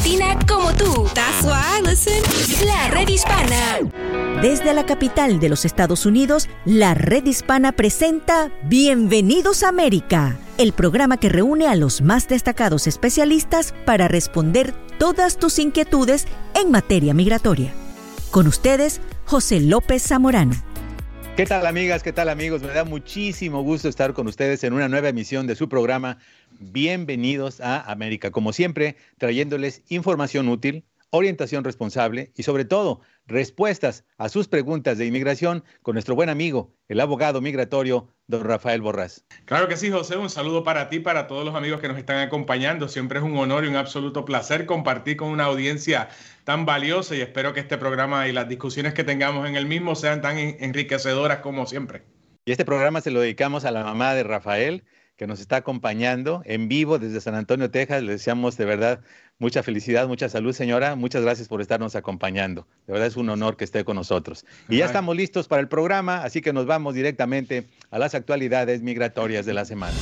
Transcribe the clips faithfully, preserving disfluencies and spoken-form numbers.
latina como tú. That's why I listen. La Red Hispana. Desde la capital de los Estados Unidos, la Red Hispana presenta Bienvenidos a América, el programa que reúne a los más destacados especialistas para responder todas tus inquietudes en materia migratoria. Con ustedes, José López Zamorano. ¿Qué tal, amigas? ¿Qué tal, amigos? Me da muchísimo gusto estar con ustedes en una nueva emisión de su programa Bienvenidos a América. Como siempre, trayéndoles información útil, orientación responsable y, sobre todo, respuestas a sus preguntas de inmigración con nuestro buen amigo, el abogado migratorio, don Rafael Borrás. Claro que sí, José. Un saludo para ti, para todos los amigos que nos están acompañando. Siempre es un honor y un absoluto placer compartir con una audiencia tan valiosa y espero que este programa y las discusiones que tengamos en el mismo sean tan enriquecedoras como siempre. Y este programa se lo dedicamos a la mamá de Rafael, que nos está acompañando en vivo desde San Antonio, Texas. Le deseamos de verdad mucha felicidad, mucha salud, señora. Muchas gracias por estarnos acompañando. De verdad es un honor que esté con nosotros. Y ya estamos listos para el programa, así que nos vamos directamente a las actualidades migratorias de la semana.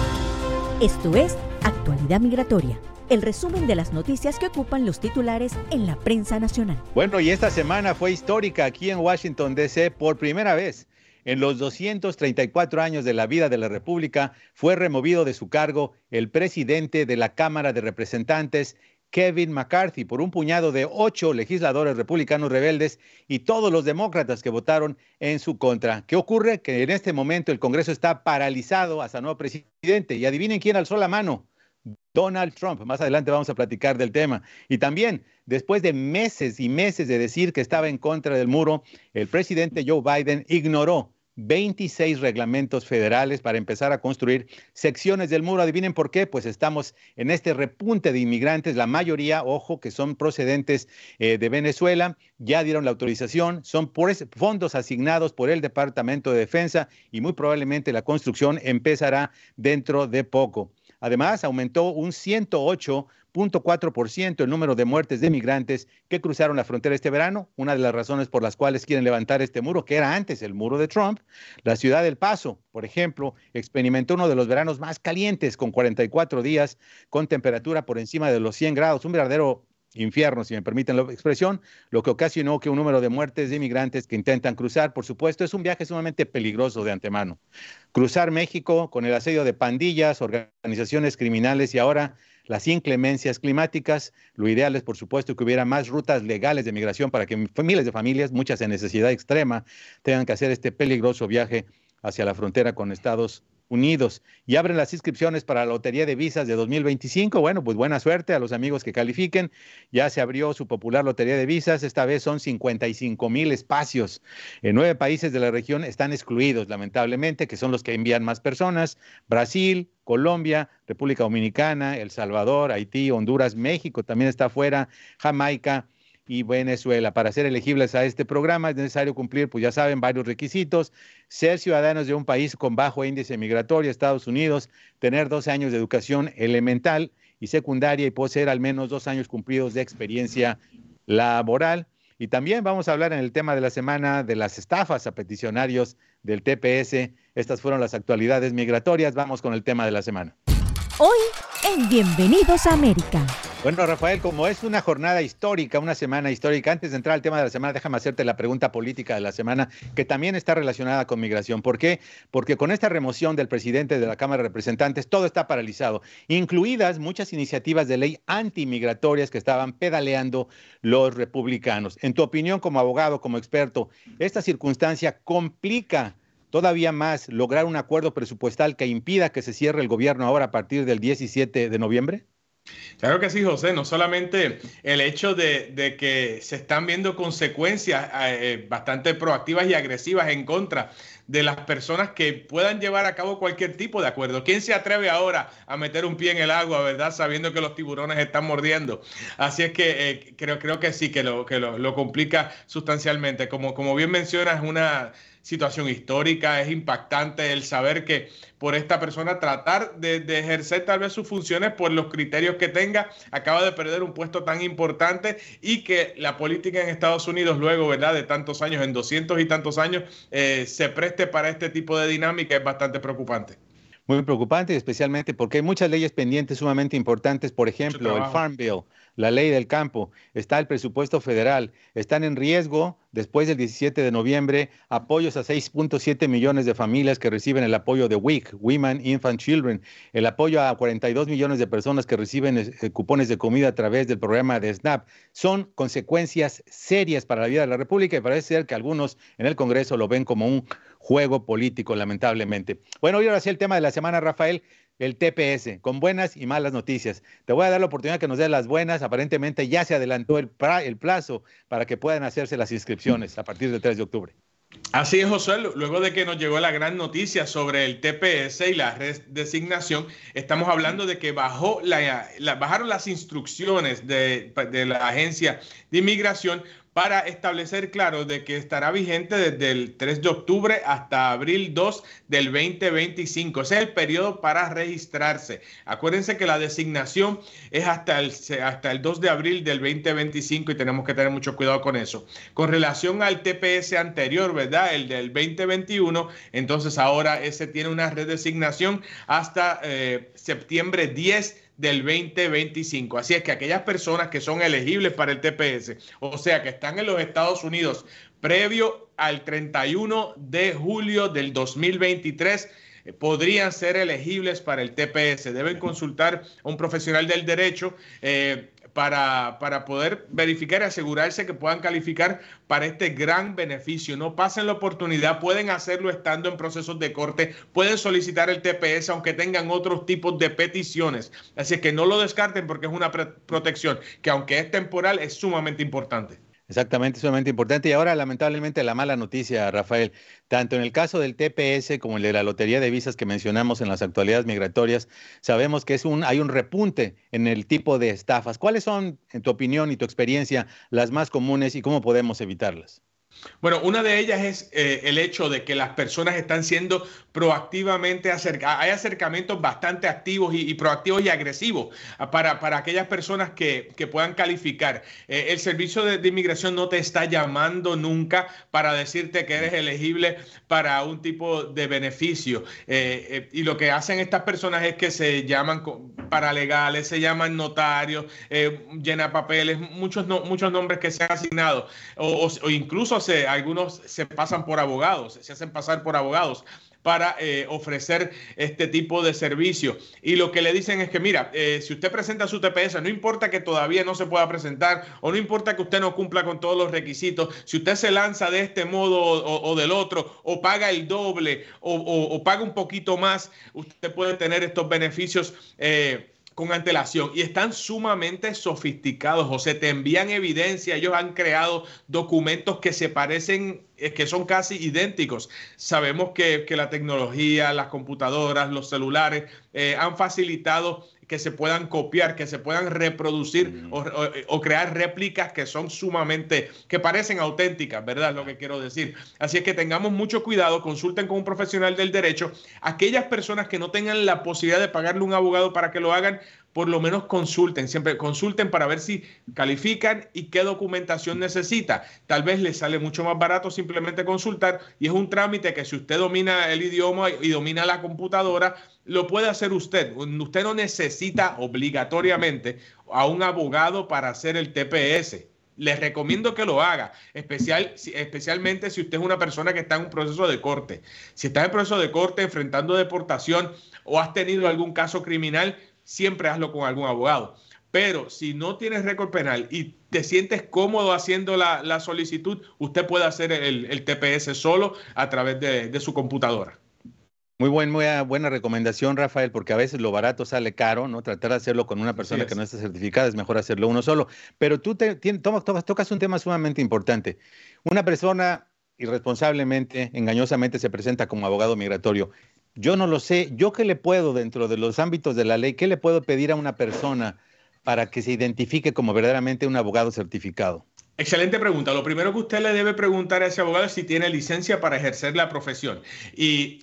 Esto es Actualidad Migratoria, el resumen de las noticias que ocupan los titulares en la prensa nacional. Bueno, y esta semana fue histórica aquí en Washington, D C Por primera vez en los doscientos treinta y cuatro años de la vida de la República, fue removido de su cargo el presidente de la Cámara de Representantes, Kevin McCarthy, por un puñado de ocho legisladores republicanos rebeldes y todos los demócratas que votaron en su contra. ¿Qué ocurre? Que en este momento el Congreso está paralizado hasta nuevo presidente. Y adivinen quién alzó la mano. Donald Trump. Más adelante vamos a platicar del tema. Y también, después de meses y meses de decir que estaba en contra del muro, el presidente Joe Biden ignoró veintiséis reglamentos federales para empezar a construir secciones del muro. ¿Adivinen por qué? Pues estamos en este repunte de inmigrantes, la mayoría, ojo, que son procedentes eh, de Venezuela, ya dieron la autorización, son por fondos asignados por el Departamento de Defensa y muy probablemente la construcción empezará dentro de poco. Además, aumentó un ciento ocho punto cuatro por ciento el número de muertes de migrantes que cruzaron la frontera este verano, una de las razones por las cuales quieren levantar este muro, que era antes el muro de Trump. La ciudad del Paso, por ejemplo, experimentó uno de los veranos más calientes, con cuarenta y cuatro días, con temperatura por encima de los cien grados, un verdadero infierno, si me permiten la expresión, lo que ocasionó que un número de muertes de inmigrantes que intentan cruzar. Por supuesto, es un viaje sumamente peligroso de antemano. Cruzar México con el asedio de pandillas, organizaciones criminales y ahora las inclemencias climáticas. Lo ideal es, por supuesto, que hubiera más rutas legales de migración para que miles de familias, muchas en necesidad extrema, tengan que hacer este peligroso viaje hacia la frontera con Estados Unidos. Y abren las inscripciones para la Lotería de Visas de dos mil veinticinco. Bueno, pues buena suerte a los amigos que califiquen. Ya se abrió su popular Lotería de Visas. Esta vez son cincuenta y cinco mil espacios. En nueve países de la región están excluidos, lamentablemente, que son los que envían más personas. Brasil, Colombia, República Dominicana, El Salvador, Haití, Honduras, México también está fuera, Jamaica y Venezuela. Para ser elegibles a este programa es necesario cumplir, pues ya saben, varios requisitos: ser ciudadanos de un país con bajo índice migratorio, Estados Unidos, tener doce años de educación elemental y secundaria y poseer al menos dos años cumplidos de experiencia laboral. Y también vamos a hablar en el tema de la semana de las estafas a peticionarios del T P S. Estas fueron las actualidades migratorias. Vamos con el tema de la semana. Hoy en Bienvenidos a América. Bueno, Rafael, como es una jornada histórica, una semana histórica, antes de entrar al tema de la semana, déjame hacerte la pregunta política de la semana, que también está relacionada con migración. ¿Por qué? Porque con esta remoción del presidente de la Cámara de Representantes, todo está paralizado, incluidas muchas iniciativas de ley antimigratorias que estaban pedaleando los republicanos. En tu opinión, como abogado, como experto, ¿esta circunstancia complica todavía más lograr un acuerdo presupuestal que impida que se cierre el gobierno ahora a partir del diecisiete de noviembre? Claro que sí, José. No solamente el hecho de, de que se están viendo consecuencias eh, bastante proactivas y agresivas en contra de las personas que puedan llevar a cabo cualquier tipo de acuerdo. ¿Quién se atreve ahora a meter un pie en el agua, verdad, sabiendo que los tiburones están mordiendo? Así es que eh, creo, creo que sí, que lo, que lo, lo complica sustancialmente. Como, como bien mencionas, es una situación histórica, es impactante el saber que por esta persona tratar de, de ejercer tal vez sus funciones por los criterios que tenga, acaba de perder un puesto tan importante y que la política en Estados Unidos luego, ¿verdad?, de tantos años, en doscientos y tantos años, eh, se preste para este tipo de dinámica es bastante preocupante. Muy preocupante, especialmente porque hay muchas leyes pendientes sumamente importantes. Por ejemplo, el Farm Bill, la ley del campo, está el presupuesto federal, están en riesgo después del diecisiete de noviembre apoyos a seis punto siete millones de familias que reciben el apoyo de W I C, Women, Infant, Children, el apoyo a cuarenta y dos millones de personas que reciben eh, cupones de comida a través del programa de SNAP. Son consecuencias serias para la vida de la República y parece ser que algunos en el Congreso lo ven como un juego político, lamentablemente. Bueno, hoy ahora sí el tema de la semana, Rafael, el T P S, con buenas y malas noticias. Te voy a dar la oportunidad que nos des las buenas. Aparentemente ya se adelantó el, el plazo para que puedan hacerse las inscripciones a partir del tres de octubre. Así es, José. Luego de que nos llegó la gran noticia sobre el T P S y la redesignación, estamos hablando de que bajó la, la, bajaron las instrucciones de, de la Agencia de Inmigración para establecer, claro, de que estará vigente desde el tres de octubre hasta abril dos del veinte veinticinco. Ese es el periodo para registrarse. Acuérdense que la designación es hasta el, hasta el dos de abril del veinte veinticinco y tenemos que tener mucho cuidado con eso. Con relación al T P S anterior, ¿verdad? El del veinte veintiuno, entonces ahora ese tiene una redesignación hasta eh, septiembre diez del veinte veinticinco. Así es que aquellas personas que son elegibles para el T P S, o sea, que están en los Estados Unidos previo al treinta y uno de julio del dos mil veintitrés, eh, podrían ser elegibles para el T P S. Deben consultar a un profesional del derecho eh, para, para poder verificar y asegurarse que puedan calificar para este gran beneficio. No pasen la oportunidad, pueden hacerlo estando en procesos de corte, pueden solicitar el T P S aunque tengan otros tipos de peticiones. Así que no lo descarten porque es una protección que, aunque es temporal, es sumamente importante. Exactamente, sumamente importante. Y ahora, lamentablemente, la mala noticia, Rafael, tanto en el caso del T P S como el de la lotería de visas que mencionamos en las actualidades migratorias, sabemos que es un, hay un repunte en el tipo de estafas. ¿Cuáles son, en tu opinión y tu experiencia, las más comunes y cómo podemos evitarlas? Bueno, una de ellas es eh, el hecho de que las personas están siendo proactivamente acercadas. Hay acercamientos bastante activos y, y proactivos y agresivos para, para aquellas personas que, que puedan calificar. Eh, el servicio de, de inmigración no te está llamando nunca para decirte que eres elegible para un tipo de beneficio. Eh, eh, y lo que hacen estas personas es que se llaman paralegales, se llaman notarios, eh, llenan papeles, muchos, no, muchos nombres que se han asignado o, o, o incluso se, algunos se pasan por abogados, se hacen pasar por abogados para eh, ofrecer este tipo de servicio. Y lo que le dicen es que, mira, eh, si usted presenta su T P S, no importa que todavía no se pueda presentar o no importa que usted no cumpla con todos los requisitos, si usted se lanza de este modo o, o del otro, o paga el doble o, o, o paga un poquito más, usted puede tener estos beneficios eh, con antelación. Y están sumamente sofisticados, José. Te envían evidencia. Ellos han creado documentos que se parecen, que son casi idénticos. Sabemos que, que la tecnología, las computadoras, los celulares eh, han facilitado que se puedan copiar, que se puedan reproducir mm. o, o, o crear réplicas que son sumamente, que parecen auténticas, ¿verdad? Es lo que quiero decir. Así es que tengamos mucho cuidado, consulten con un profesional del derecho. Aquellas personas que no tengan la posibilidad de pagarle un abogado para que lo hagan, por lo menos consulten, siempre consulten para ver si califican y qué documentación necesita. Tal vez les sale mucho más barato simplemente consultar y es un trámite que si usted domina el idioma y domina la computadora, lo puede hacer usted. Usted no necesita obligatoriamente a un abogado para hacer el T P S. Les recomiendo que lo haga, especial, especialmente si usted es una persona que está en un proceso de corte. Si está en proceso de corte, enfrentando deportación o has tenido algún caso criminal, siempre hazlo con algún abogado. Pero si no tienes récord penal y te sientes cómodo haciendo la, la solicitud, usted puede hacer el, el T P S solo a través de, de su computadora. Muy, buen, muy buena recomendación, Rafael, porque a veces lo barato sale caro, ¿no? Tratar de hacerlo con una persona que no está certificada es mejor hacerlo uno solo. Pero tú te, te, tomas, tomas, tocas un tema sumamente importante. Una persona irresponsablemente, engañosamente se presenta como abogado migratorio. Yo no lo sé. ¿Yo qué le puedo, dentro de los ámbitos de la ley, qué le puedo pedir a una persona para que se identifique como verdaderamente un abogado certificado? Excelente pregunta. Lo primero que usted le debe preguntar a ese abogado es si tiene licencia para ejercer la profesión. Y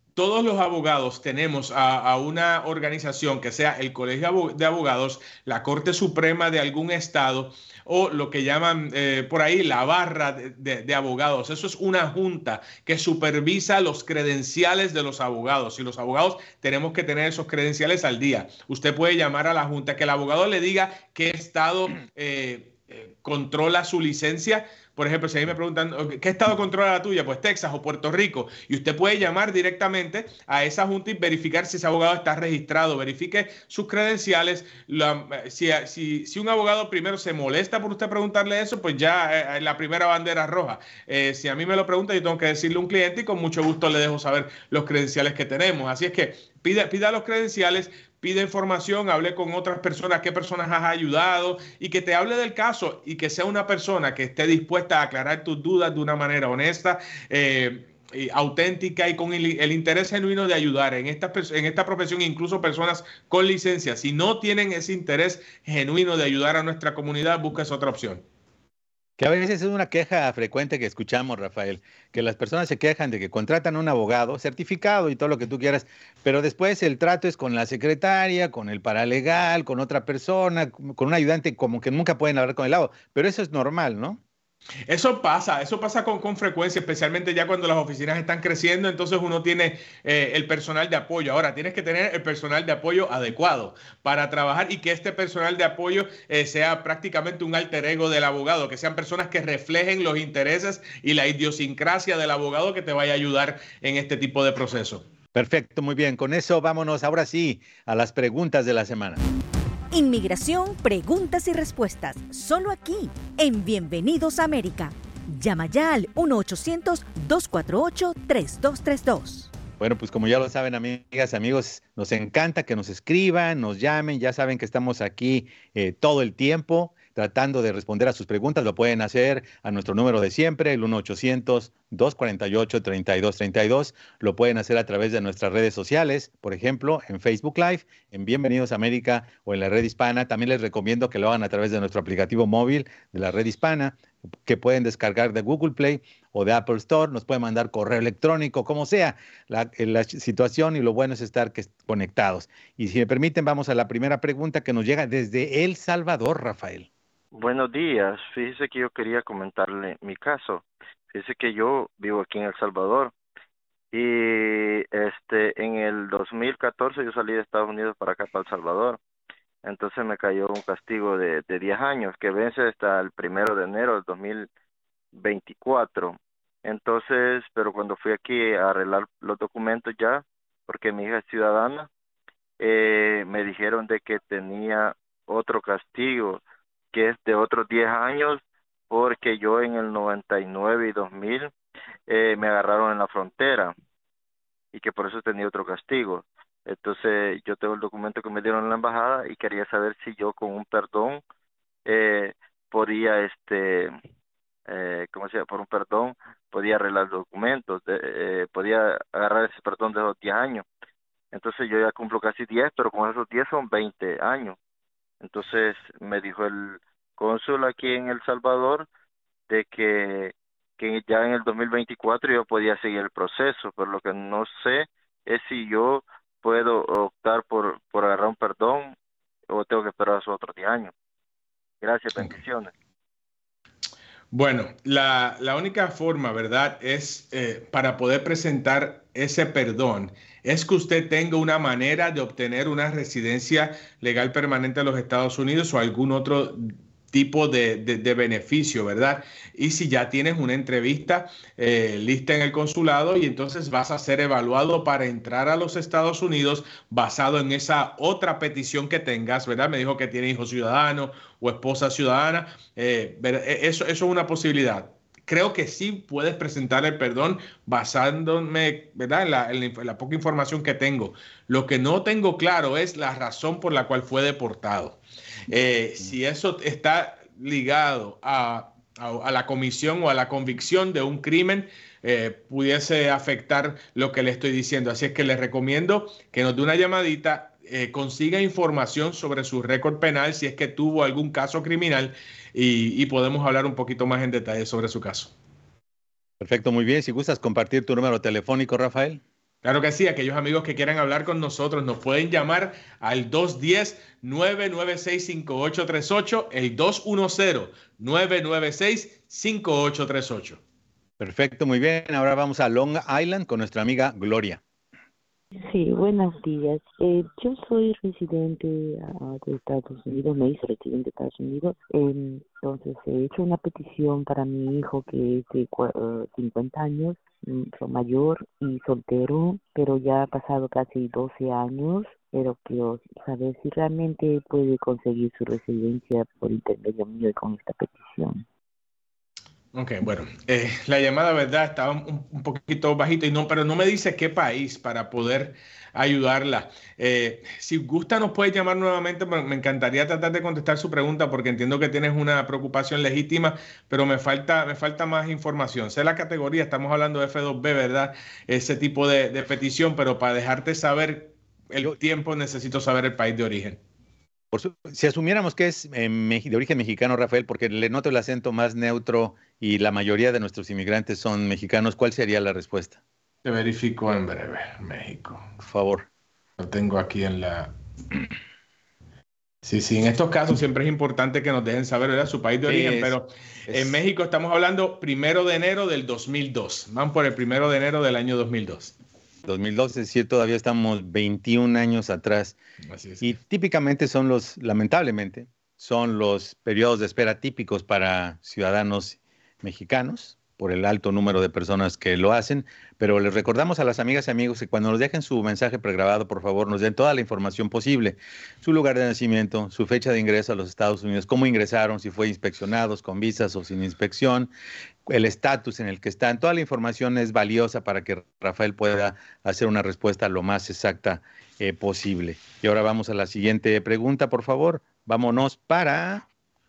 todos los abogados tenemos a, a una organización que sea el Colegio de Abogados, la Corte Suprema de algún estado o lo que llaman eh, por ahí la barra de, de, de abogados. Eso es una junta que supervisa los credenciales de los abogados y los abogados tenemos que tener esos credenciales al día. Usted puede llamar a la junta, que el abogado le diga qué estado eh, eh, controla su licencia. Por ejemplo, si a mí me preguntan, ¿qué estado controla la tuya? Pues Texas o Puerto Rico. Y usted puede llamar directamente a esa junta y verificar si ese abogado está registrado. Verifique sus credenciales. La, si, si, si un abogado primero se molesta por usted preguntarle eso, pues ya eh, la primera bandera roja. Eh, si a mí me lo pregunta, yo tengo que decirle a un cliente y con mucho gusto le dejo saber los credenciales que tenemos. Así es que pida, pida los credenciales, pide información, hable con otras personas, qué personas has ayudado y que te hable del caso y que sea una persona que esté dispuesta a aclarar tus dudas de una manera honesta, eh, y auténtica y con el, el interés genuino de ayudar en esta, en esta profesión, incluso personas con licencia. Si no tienen ese interés genuino de ayudar a nuestra comunidad, busques otra opción. Que a veces es una queja frecuente que escuchamos, Rafael, que las personas se quejan de que contratan a un abogado certificado y todo lo que tú quieras, pero después el trato es con la secretaria, con el paralegal, con otra persona, con un ayudante, como que nunca pueden hablar con el abogado. Pero eso es normal, ¿no? Eso pasa, eso pasa con, con frecuencia, especialmente ya cuando las oficinas están creciendo, entonces uno tiene eh, el personal de apoyo. Ahora, tienes que tener el personal de apoyo adecuado para trabajar y que este personal de apoyo eh, sea prácticamente un alter ego del abogado, que sean personas que reflejen los intereses y la idiosincrasia del abogado que te vaya a ayudar en este tipo de proceso. Perfecto, muy bien. Con eso vámonos ahora sí a las preguntas de la semana. Inmigración, preguntas y respuestas, solo aquí, en Bienvenidos a América. Llama ya al uno ochocientos, dos cuatro ocho, tres dos tres dos. Bueno, pues como ya lo saben, amigas, amigos, nos encanta que nos escriban, nos llamen, ya saben que estamos aquí eh, todo el tiempo tratando de responder a sus preguntas. Lo pueden hacer a nuestro número de siempre, el uno ochocientos, dos cuatro ocho, tres dos tres dos. Lo pueden hacer a través de nuestras redes sociales, por ejemplo, en Facebook Live, en Bienvenidos a América o en la Red Hispana. También les recomiendo que lo hagan a través de nuestro aplicativo móvil de la Red Hispana, que pueden descargar de Google Play o de Apple Store. Nos pueden mandar correo electrónico, como sea la, la situación, y lo bueno es estar que, conectados. Y si me permiten, vamos a la primera pregunta que nos llega desde El Salvador, Rafael. Buenos días, fíjese que yo quería comentarle mi caso. Fíjese que yo vivo aquí en El Salvador y este en el dos mil catorce yo salí de Estados Unidos para acá, para El Salvador. Entonces me cayó un castigo de, de diez años que vence hasta el primero de enero del dos mil veinticuatro. Entonces, pero cuando fui aquí a arreglar los documentos ya, porque mi hija es ciudadana, eh, me dijeron de que tenía otro castigo que es de otros diez años, porque yo en el noventa y nueve y dos mil eh, me agarraron en la frontera y que por eso tenía otro castigo. Entonces yo tengo el documento que me dieron en la embajada y quería saber si yo con un perdón eh, podía, este, eh, ¿cómo se llama? Por un perdón podía arreglar documentos, de, eh, podía agarrar ese perdón de los diez años. Entonces yo ya cumplo casi diez, pero con esos diez son veinte años. Entonces me dijo el cónsul aquí en El Salvador de que, que ya en el dos mil veinticuatro yo podía seguir el proceso, pero lo que no sé es si yo puedo optar por, por agarrar un perdón o tengo que esperar esos otros diez años. Gracias, bendiciones. Bueno, la, la única forma, ¿verdad?, es eh, para poder presentar ese perdón, es que usted tenga una manera de obtener una residencia legal permanente en los Estados Unidos o algún otro tipo de, de, de beneficio, ¿verdad? Y si ya tienes una entrevista eh, lista en el consulado y entonces vas a ser evaluado para entrar a los Estados Unidos basado en esa otra petición que tengas, ¿verdad? Me dijo que tiene hijo ciudadano o esposa ciudadana. Eh, eso, eso es una posibilidad. Creo que sí puedes presentar el perdón basándome, ¿verdad?, en la, en la poca información que tengo. Lo que no tengo claro es la razón por la cual fue deportado. Eh, si eso está ligado a, a, a la comisión o a la convicción de un crimen, eh, pudiese afectar lo que le estoy diciendo. Así es que les recomiendo que nos dé una llamadita, eh, consiga información sobre su récord penal, si es que tuvo algún caso criminal, y, y podemos hablar un poquito más en detalle sobre su caso. Perfecto, muy bien. Si gustas compartir tu número telefónico, Rafael. Claro que sí, aquellos amigos que quieran hablar con nosotros nos pueden llamar al dos uno cero, nueve nueve seis, cinco ocho tres ocho, el dos uno cero, nueve nueve seis, cinco ocho tres ocho. Perfecto, muy bien. Ahora vamos a Long Island con nuestra amiga Gloria. Sí, buenos días. Eh, yo soy residente uh, de Estados Unidos, me hice residente de Estados Unidos. Eh, entonces he hecho una petición para mi hijo que es de uh, cincuenta años, mm, mayor y soltero, pero ya ha pasado casi doce años. Pero quiero saber si realmente puede conseguir su residencia por intermedio mío con esta petición. Ok, bueno, eh, la llamada, verdad, estaba un, un poquito bajito, y no, pero no me dice qué país para poder ayudarla. Eh, si gusta, nos puede llamar nuevamente, pero me encantaría tratar de contestar su pregunta porque entiendo que tienes una preocupación legítima, pero me falta, me falta más información. Sé la categoría, estamos hablando de F dos B, ¿verdad? Ese tipo de, de petición, pero para dejarte saber el Yo- tiempo necesito saber el país de origen. Por su- si asumiéramos que es eh, meji- de origen mexicano, Rafael, porque le noto el acento más neutro y la mayoría de nuestros inmigrantes son mexicanos, ¿cuál sería la respuesta? Te verifico en breve, México. Por favor. Lo tengo aquí en la... Sí, sí, en estos casos siempre es importante que nos dejen saber, ¿verdad?, su país de Sí, origen, es- pero es- en México estamos hablando primero de enero del dos mil dos. Van por el primero de enero del año dos mil dos. dos mil doce, es decir, todavía estamos veintiún años atrás. Así es. Y típicamente son los, lamentablemente, son los periodos de espera típicos para ciudadanos mexicanos, por el alto número de personas que lo hacen, pero les recordamos a las amigas y amigos que cuando nos dejen su mensaje pregrabado, por favor, nos den toda la información posible, su lugar de nacimiento, su fecha de ingreso a los Estados Unidos, cómo ingresaron, si fue inspeccionados con visas o sin inspección, el estatus en el que están. Toda la información es valiosa para que Rafael pueda hacer una respuesta lo más exacta eh, posible. Y ahora vamos a la siguiente pregunta, por favor. Vámonos para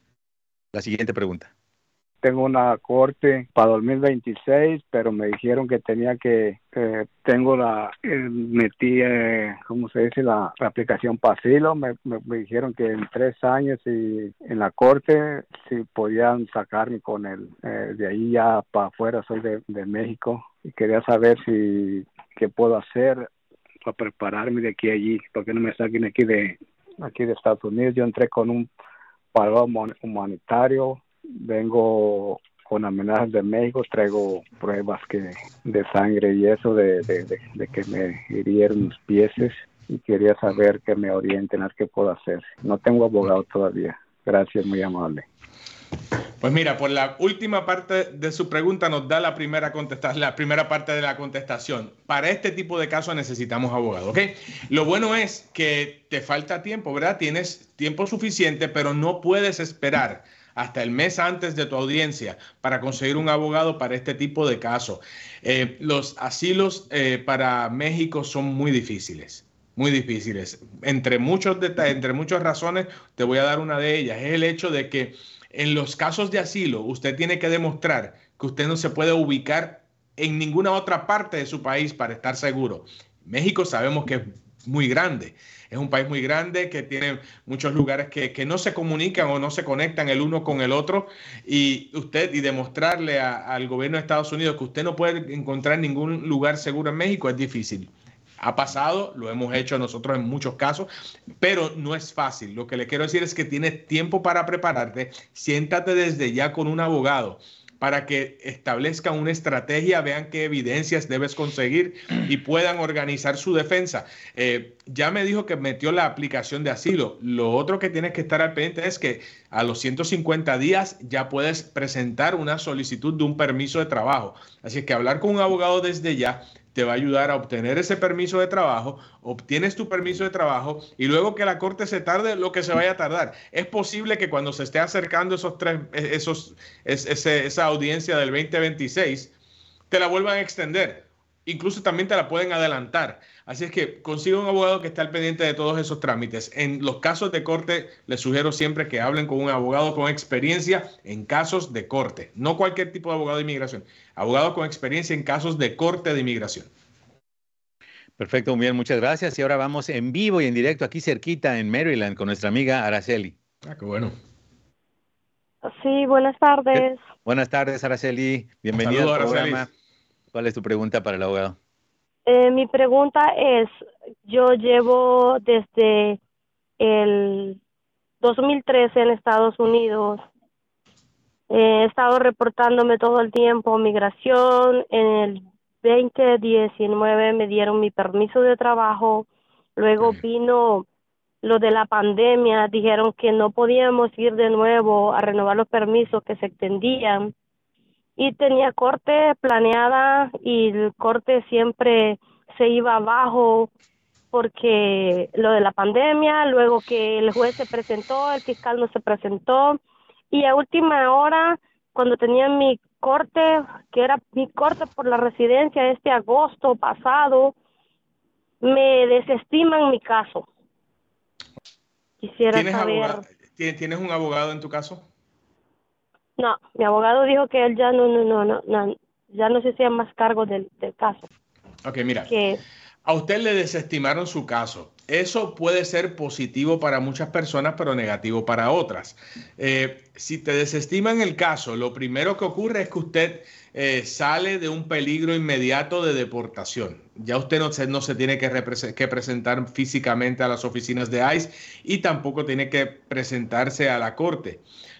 la siguiente pregunta. Tengo una corte para dos mil veintiséis, pero me dijeron que tenía que, eh, tengo la, eh, metí, eh, ¿cómo se dice? La, la aplicación para asilo. Me, me, me dijeron que en tres años y en la corte si podían sacarme con el, eh, de ahí ya para afuera. Soy de, de México y quería saber si, qué puedo hacer para prepararme de aquí a allí, porque no me saquen aquí de, aquí de Estados Unidos. Yo entré con un paro humanitario. Vengo con amenazas de México, traigo pruebas que de sangre y eso, de, de, de, de que me hirieron los pies, y quería saber que me orienten a qué puedo hacer. No tengo abogado todavía. Gracias, muy amable. Pues mira, por la última parte de su pregunta nos da la primera contesta- la primera parte de la contestación. Para este tipo de casos necesitamos abogado, ¿ok? Lo bueno es que te falta tiempo, ¿verdad? Tienes tiempo suficiente, pero no puedes esperar hasta el mes antes de tu audiencia para conseguir un abogado para este tipo de casos. Eh, los asilos eh, para México son muy difíciles, muy difíciles. Entre, muchos detalles, entre muchas razones, te voy a dar una de ellas. Es el hecho de que en los casos de asilo usted tiene que demostrar que usted no se puede ubicar en ninguna otra parte de su país para estar seguro. México sabemos que es muy grande. Es un país muy grande que tiene muchos lugares que, que no se comunican o no se conectan el uno con el otro, y usted y demostrarle a, al gobierno de Estados Unidos que usted no puede encontrar ningún lugar seguro en México es difícil. Ha pasado, lo hemos hecho nosotros en muchos casos, pero no es fácil. Lo que le quiero decir es que tienes tiempo para prepararte. Siéntate desde ya con un abogado para que establezcan una estrategia, vean qué evidencias debes conseguir y puedan organizar su defensa. Eh, ya me dijo que metió la aplicación de asilo. Lo otro que tienes que estar al pendiente es que a los ciento cincuenta días ya puedes presentar una solicitud de un permiso de trabajo. Así que hablar con un abogado desde ya te va a ayudar a obtener ese permiso de trabajo. Obtienes tu permiso de trabajo y luego que la corte se tarde lo que se vaya a tardar. Es posible que cuando se esté acercando esos tres, esos, es, ese, esa audiencia del veinte veintiséis, te la vuelvan a extender. Incluso también te la pueden adelantar. Así es que consiga un abogado que esté al pendiente de todos esos trámites. En los casos de corte, les sugiero siempre que hablen con un abogado con experiencia en casos de corte. No cualquier tipo de abogado de inmigración. Abogado con experiencia en casos de corte de inmigración. Perfecto, muy bien, muchas gracias. Y ahora vamos en vivo y en directo aquí cerquita en Maryland con nuestra amiga Araceli. Ah, qué bueno. Sí, buenas tardes. Buenas tardes, Araceli. Bienvenida Saludos, al programa. Araceli. ¿Cuál es tu pregunta para el abogado? Eh, mi pregunta es, yo llevo desde el dos mil trece en Estados Unidos. Eh, he estado reportándome todo el tiempo migración. En el veinte diecinueve me dieron mi permiso de trabajo. Luego vino lo de la pandemia. Dijeron que no podíamos ir de nuevo a renovar los permisos que se extendían. Y tenía corte planeada y el corte siempre se iba abajo porque lo de la pandemia, luego que el juez se presentó, el fiscal no se presentó y a última hora, cuando tenía mi corte, que era mi corte por la residencia este agosto pasado, me desestiman mi caso. Quisiera ¿Tienes, saber... abogado, ¿Tienes un abogado en tu caso? No, mi abogado dijo que él ya no, no, no, no, no ya no se hacía más cargo del, del caso. Ok, mira, que... a usted le desestimaron su caso. Eso puede ser positivo para muchas personas, pero negativo para otras. Eh, si te desestiman el caso, lo primero que ocurre es que usted eh, sale de un peligro inmediato de deportación. Ya usted no se, no se tiene que, que presentar físicamente a las oficinas de ICE y tampoco tiene que presentarse a la corte.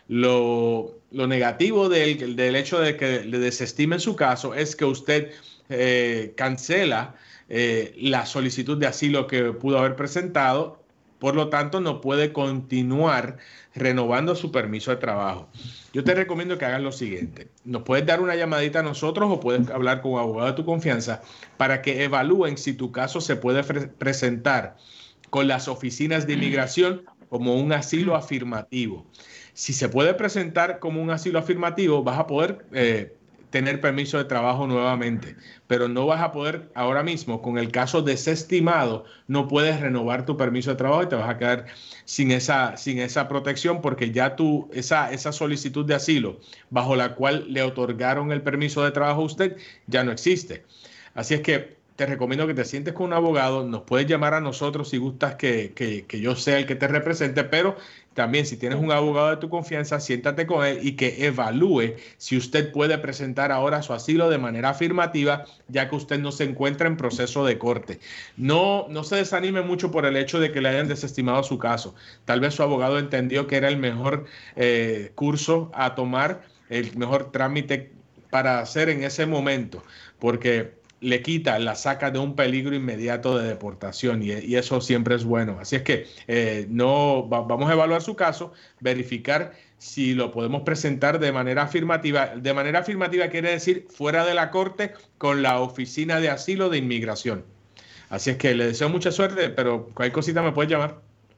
Lo, lo negativo del, del hecho de que le desestimen su caso es que usted eh, cancela eh, la solicitud de asilo que pudo haber presentado, por lo tanto no puede continuar renovando su permiso de trabajo. Yo te recomiendo que hagas lo siguiente. Nos puedes dar una llamadita a nosotros o puedes hablar con un abogado de tu confianza para que evalúen si tu caso se puede presentar con las oficinas de inmigración como un asilo afirmativo. Si se puede presentar como un asilo afirmativo, vas a poder eh, tener permiso de trabajo nuevamente, pero no vas a poder ahora mismo, con el caso desestimado, no puedes renovar tu permiso de trabajo y te vas a quedar sin esa, sin esa protección porque ya tú, esa, esa solicitud de asilo bajo la cual le otorgaron el permiso de trabajo a usted ya no existe. Así es que te recomiendo que te sientes con un abogado, nos puedes llamar a nosotros si gustas que, que, que yo sea el que te represente, pero también si tienes un abogado de tu confianza, siéntate con él y que evalúe si usted puede presentar ahora su asilo de manera afirmativa, ya que usted no se encuentra en proceso de corte. No, no se desanime mucho por el hecho de que le hayan desestimado su caso. Tal vez su abogado entendió que era el mejor eh, curso a tomar, el mejor trámite para hacer en ese momento, porque le quita, la saca de un peligro inmediato de deportación y, y eso siempre es bueno. Así es que eh, no va, vamos a evaluar su caso, verificar si lo podemos presentar de manera afirmativa. De manera afirmativa quiere decir fuera de la corte con la oficina de asilo de inmigración. Así es que le deseo mucha suerte, pero cualquier cosita me puedes llamar.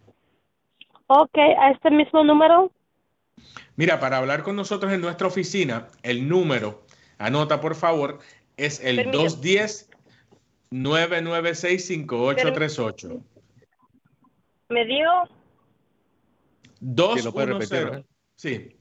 Ok, ¿a este mismo número? Mira, para hablar con nosotros en nuestra oficina, el número, anota por favor, es el dos uno cero, nueve nueve seis, cinco ocho tres ocho. ¿Me dio? dos uno cero. Sí.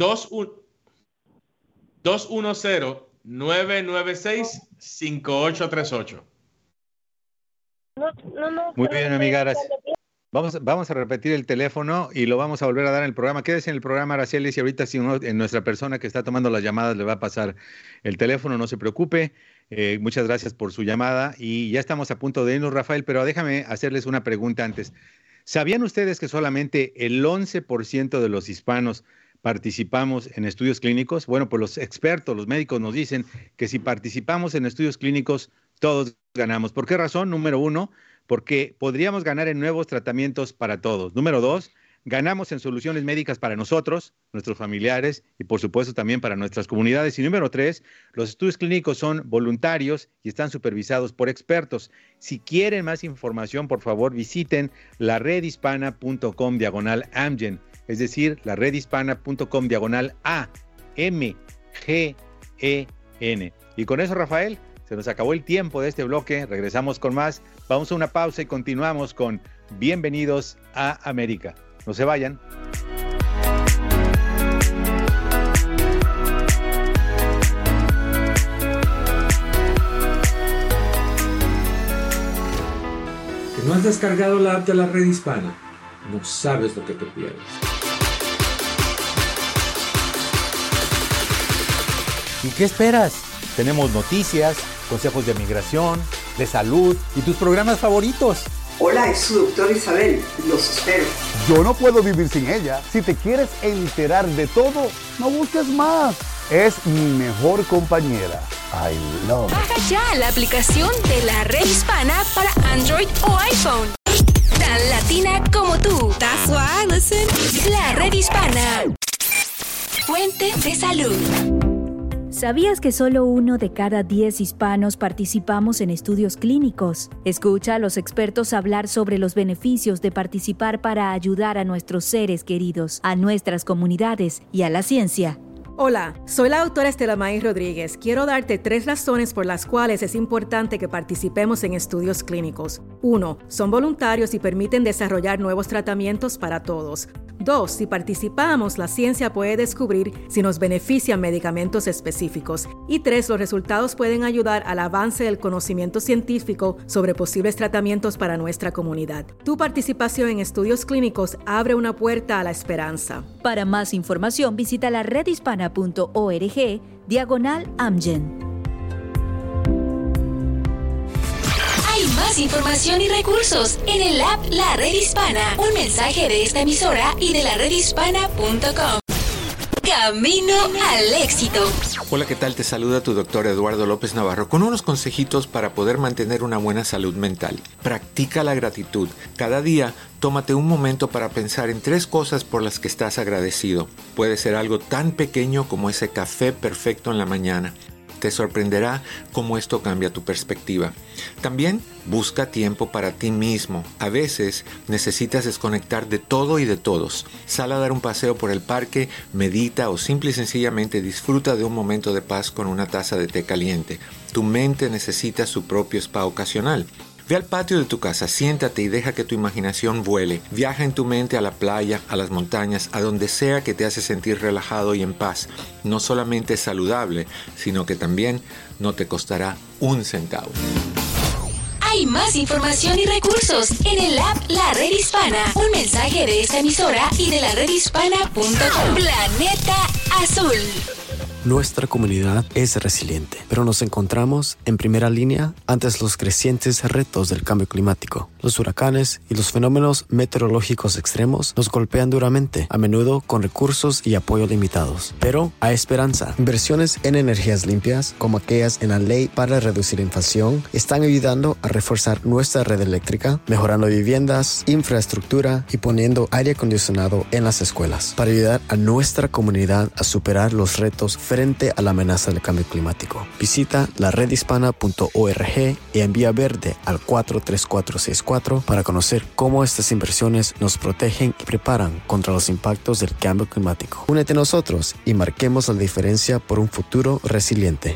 dos uno cero, nueve nueve seis, cinco ocho tres ocho. No, no, no. Muy bien, amiga. Vamos, vamos a repetir el teléfono y lo vamos a volver a dar en el programa. Quédese en el programa, Araceli, y ahorita si uno, en nuestra persona que está tomando las llamadas le va a pasar el teléfono, no se preocupe. Eh, muchas gracias por su llamada y ya estamos a punto de irnos, Rafael, pero déjame hacerles una pregunta antes. ¿Sabían ustedes que solamente el once por ciento de los hispanos participamos en estudios clínicos? Bueno, pues los expertos, los médicos nos dicen que si participamos en estudios clínicos, todos ganamos. ¿Por qué razón? Número uno, porque podríamos ganar en nuevos tratamientos para todos. Número dos, ganamos en soluciones médicas para nosotros, nuestros familiares y por supuesto también para nuestras comunidades. Y número tres, los estudios clínicos son voluntarios y están supervisados por expertos. Si quieren más información, por favor, visiten la red hispana punto com diagonal Amgen, es decir, la red hispana punto com diagonal A M G E N. Y con eso, Rafael, se nos acabó el tiempo de este bloque. Regresamos con más. Vamos a una pausa y continuamos con Bienvenidos a América. No se vayan. ¿Que no has descargado la app de la Red Hispana? No sabes lo que te pierdes. ¿Y qué esperas? Tenemos noticias, consejos de migración, de salud y tus programas favoritos. Hola, es su doctora Isabel. Los espero. Yo no puedo vivir sin ella. Si te quieres enterar de todo, no busques más. Es mi mejor compañera. I love. Baja ya la aplicación de La Red Hispana para Android o iPhone. Tan latina como tú. That's why I listen. La Red Hispana. Fuente de salud. ¿Sabías que solo uno de cada diez hispanos participamos en estudios clínicos? Escucha a los expertos hablar sobre los beneficios de participar para ayudar a nuestros seres queridos, a nuestras comunidades y a la ciencia. Hola, soy la doctora Estela May Rodríguez. Quiero darte tres razones por las cuales es importante que participemos en estudios clínicos. Uno, son voluntarios y permiten desarrollar nuevos tratamientos para todos. Dos, si participamos, la ciencia puede descubrir si nos benefician medicamentos específicos. Y tres, los resultados pueden ayudar al avance del conocimiento científico sobre posibles tratamientos para nuestra comunidad. Tu participación en estudios clínicos abre una puerta a la esperanza. Para más información, visita la red hispana punto org diagonal Amgen. Hay más información y recursos en el app La Red Hispana. Un mensaje de esta emisora y de la red hispana punto com. Camino al éxito. Hola, ¿qué tal? Te saluda tu doctor Eduardo López Navarro con unos consejitos para poder mantener una buena salud mental. Practica la gratitud. Cada día, tómate un momento para pensar en tres cosas por las que estás agradecido. Puede ser algo tan pequeño como ese café perfecto en la mañana. Te sorprenderá cómo esto cambia tu perspectiva. También busca tiempo para ti mismo. A veces necesitas desconectar de todo y de todos. Sal a dar un paseo por el parque, medita o simple y sencillamente disfruta de un momento de paz con una taza de té caliente. Tu mente necesita su propio spa ocasional. Ve al patio de tu casa, siéntate y deja que tu imaginación vuele. Viaja en tu mente a la playa, a las montañas, a donde sea que te hace sentir relajado y en paz. No solamente es saludable, sino que también no te costará un centavo. Hay más información y recursos en el app La Red Hispana. Un mensaje de esta emisora y de la red hispana punto com. Planeta Azul. Nuestra comunidad es resiliente, pero nos encontramos en primera línea ante los crecientes retos del cambio climático. Los huracanes y los fenómenos meteorológicos extremos nos golpean duramente, a menudo con recursos y apoyo limitados. Pero hay esperanza. Inversiones en energías limpias, como aquellas en la Ley para Reducir la Inflación, están ayudando a reforzar nuestra red eléctrica, mejorando viviendas, infraestructura y poniendo aire acondicionado en las escuelas, para ayudar a nuestra comunidad a superar los retos frente a la amenaza del cambio climático. Visita la red hispana punto org y envía verde al cuatro tres cuatro seis cuatro para conocer cómo estas inversiones nos protegen y preparan contra los impactos del cambio climático. Únete a nosotros y marquemos la diferencia por un futuro resiliente.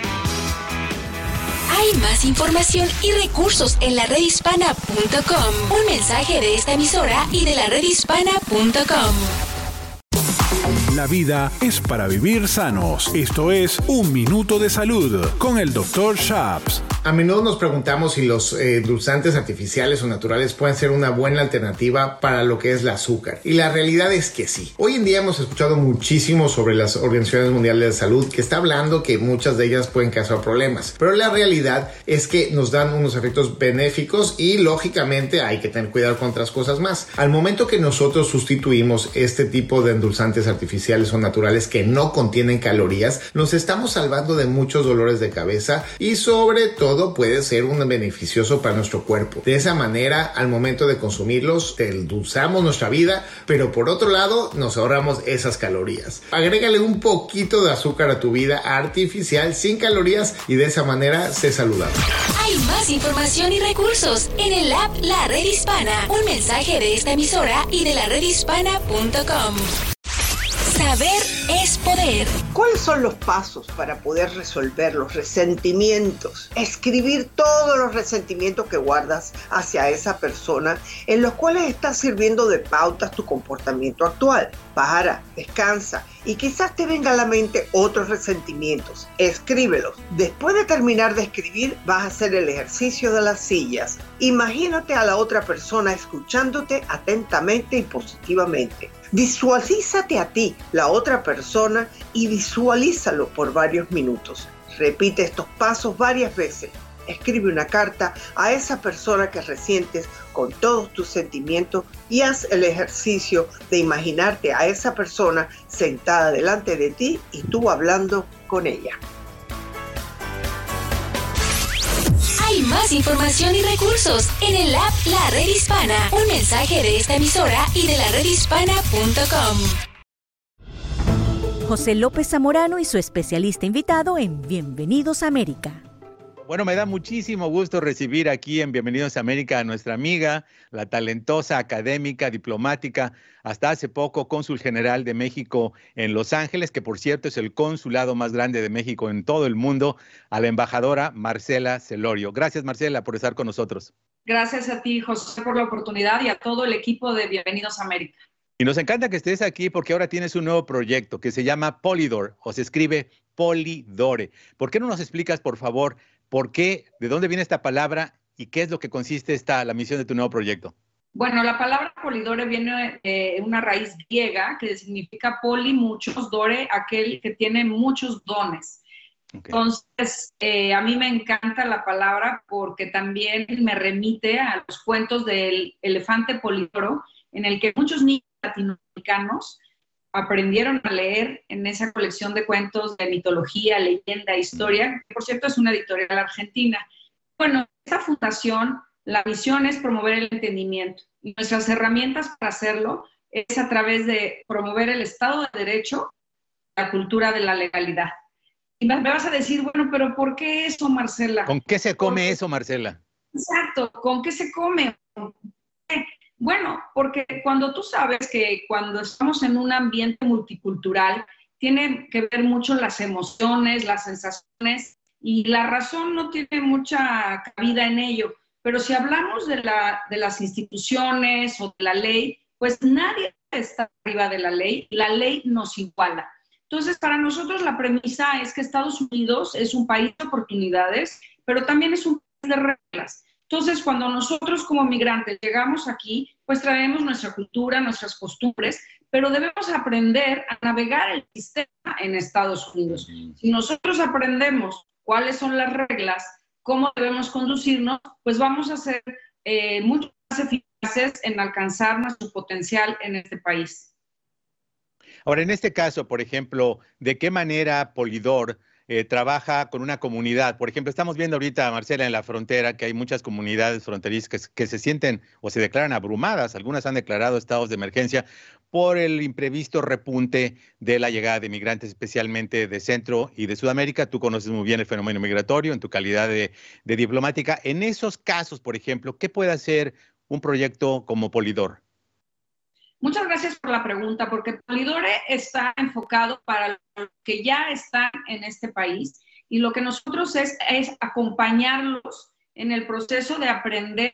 Hay más información y recursos en la red hispana punto com. Un mensaje de esta emisora y de la red hispana punto com. La vida es para vivir sanos. Esto es Un Minuto de Salud con el doctor Shaps. A menudo nos preguntamos si los eh, endulzantes artificiales o naturales pueden ser una buena alternativa para lo que es el azúcar. Y la realidad es que sí. Hoy en día hemos escuchado muchísimo sobre las organizaciones mundiales de salud que está hablando que muchas de ellas pueden causar problemas. Pero la realidad es que nos dan unos efectos benéficos y lógicamente hay que tener cuidado con otras cosas más. Al momento que nosotros sustituimos este tipo de endulzantes artificiales o naturales que no contienen calorías, nos estamos salvando de muchos dolores de cabeza y sobre todo puede ser un beneficioso para nuestro cuerpo. De esa manera, al momento de consumirlos, endulzamos nuestra vida, pero por otro lado, nos ahorramos esas calorías. Agrégale un poquito de azúcar a tu vida artificial sin calorías y de esa manera sé saludable. Hay más información y recursos en el app La Red Hispana. Un mensaje de esta emisora y de la red hispana punto com. Saber es poder. ¿Cuáles son los pasos para poder resolver los resentimientos? Escribir todos los resentimientos que guardas hacia esa persona en los cuales estás sirviendo de pautas tu comportamiento actual. Para, descansa y quizás te venga a la mente otros resentimientos. Escríbelos. Después de terminar de escribir, vas a hacer el ejercicio de las sillas. Imagínate a la otra persona escuchándote atentamente y positivamente. Visualízate a ti, la otra persona, y visualízalo por varios minutos. Repite estos pasos varias veces. escribe una carta a esa persona que resientes con todos tus sentimientos y haz el ejercicio de imaginarte a esa persona sentada delante de ti y tú hablando con ella. Hay más información y recursos en el app La Red Hispana. Un mensaje de esta emisora y de la red hispana punto com. José López Zamorano y su especialista invitado en Bienvenidos a América. Bueno, me da muchísimo gusto recibir aquí en Bienvenidos a América a nuestra amiga, la talentosa académica, diplomática, hasta hace poco cónsul general de México en Los Ángeles, que por cierto es el consulado más grande de México en todo el mundo, a la embajadora Marcela Celorio. Gracias, Marcela, por estar con nosotros. Gracias a ti, José, por la oportunidad y a todo el equipo de Bienvenidos a América. Y nos encanta que estés aquí porque ahora tienes un nuevo proyecto que se llama Polidor, o se escribe Polidore. ¿Por qué no nos explicas, por favor, por qué, de dónde viene esta palabra y qué es lo que consiste esta, la misión de tu nuevo proyecto? Bueno, la palabra polidore viene de una raíz griega que significa poli, muchos, dore, aquel que tiene muchos dones. Okay. Entonces, eh, a mí me encanta la palabra porque también me remite a los cuentos del elefante Polidoro, en el que muchos niños latinoamericanos aprendieron a leer en esa colección de cuentos de mitología, leyenda, historia, que por cierto es una editorial argentina. Bueno, esta fundación, la misión es promover el entendimiento y nuestras herramientas para hacerlo es a través de promover el Estado de Derecho, la cultura de la legalidad. Y me vas a decir, bueno, pero ¿por qué eso, Marcela? ¿Con qué se come eso, Marcela? Exacto, ¿con qué se come? Bueno, porque cuando tú sabes que cuando estamos en un ambiente multicultural, tiene que ver mucho las emociones, las sensaciones, y la razón no tiene mucha cabida en ello. Pero si hablamos de, la, de las instituciones o de la ley, pues nadie está arriba de la ley, la ley nos iguala. Entonces, para nosotros la premisa es que Estados Unidos es un país de oportunidades, pero también es un país de reglas. Entonces, cuando nosotros como migrantes llegamos aquí, pues traemos nuestra cultura, nuestras costumbres, pero debemos aprender a navegar el sistema en Estados Unidos. Si nosotros aprendemos cuáles son las reglas, cómo debemos conducirnos, pues vamos a ser eh, mucho más eficaces en alcanzar nuestro potencial en este país. Ahora, en este caso, por ejemplo, ¿de qué manera Polidor eh, trabaja con una comunidad? Por ejemplo, estamos viendo ahorita, Marcela, en la frontera, que hay muchas comunidades fronterizas que, que se sienten o se declaran abrumadas. Algunas han declarado estados de emergencia por el imprevisto repunte de la llegada de migrantes, especialmente de Centro y de Sudamérica. Tú conoces muy bien el fenómeno migratorio en tu calidad de, de diplomática. En esos casos, por ejemplo, ¿qué puede hacer un proyecto como Polidor? Muchas gracias por la pregunta, porque Polidore está enfocado para los que ya están en este país y lo que nosotros es, es acompañarlos en el proceso de aprender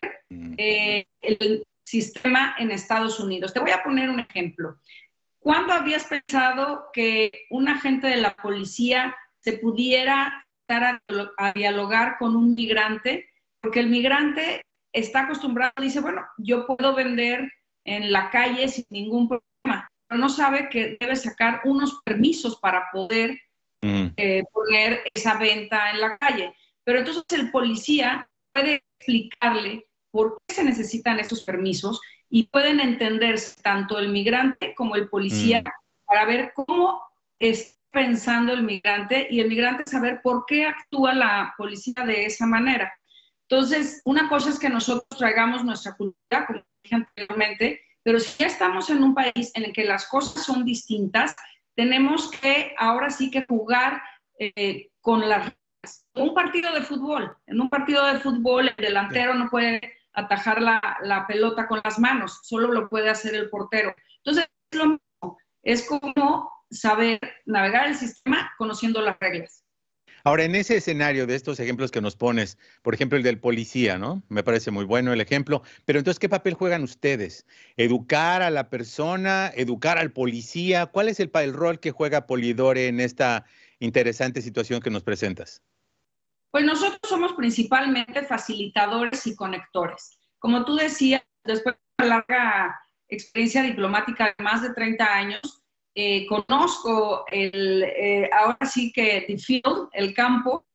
eh, el sistema en Estados Unidos. Te voy a poner un ejemplo. ¿Cuándo habías pensado que un agente de la policía se pudiera estar a, a dialogar con un migrante? Porque el migrante está acostumbrado, dice, bueno, yo puedo vender en la calle sin ningún problema, pero no sabe que debe sacar unos permisos para poder mm. eh, poner esa venta en la calle. Pero entonces el policía puede explicarle por qué se necesitan estos permisos y pueden entenderse tanto el migrante como el policía mm. para ver cómo está pensando el migrante y el migrante saber por qué actúa la policía de esa manera. Entonces, una cosa es que nosotros traigamos nuestra cultura, como dije anteriormente, pero si ya estamos en un país en el que las cosas son distintas, tenemos que ahora sí que jugar eh, con las reglas. Un partido de fútbol, en un partido de fútbol el delantero no puede atajar la, la pelota con las manos, solo lo puede hacer el portero. Entonces, es lo mismo, es como saber navegar el sistema conociendo las reglas. Ahora, en ese escenario de estos ejemplos que nos pones, por ejemplo, el del policía, ¿no? Me parece muy bueno el ejemplo, pero entonces, ¿qué papel juegan ustedes? ¿Educar a la persona? ¿Educar al policía? ¿Cuál es el, el rol que juega Polidore en esta interesante situación que nos presentas? Pues nosotros somos principalmente facilitadores y conectores. Como tú decías, después de una larga experiencia diplomática de más de treinta años, Eh, conozco el, eh, ahora sí que the field, el campo,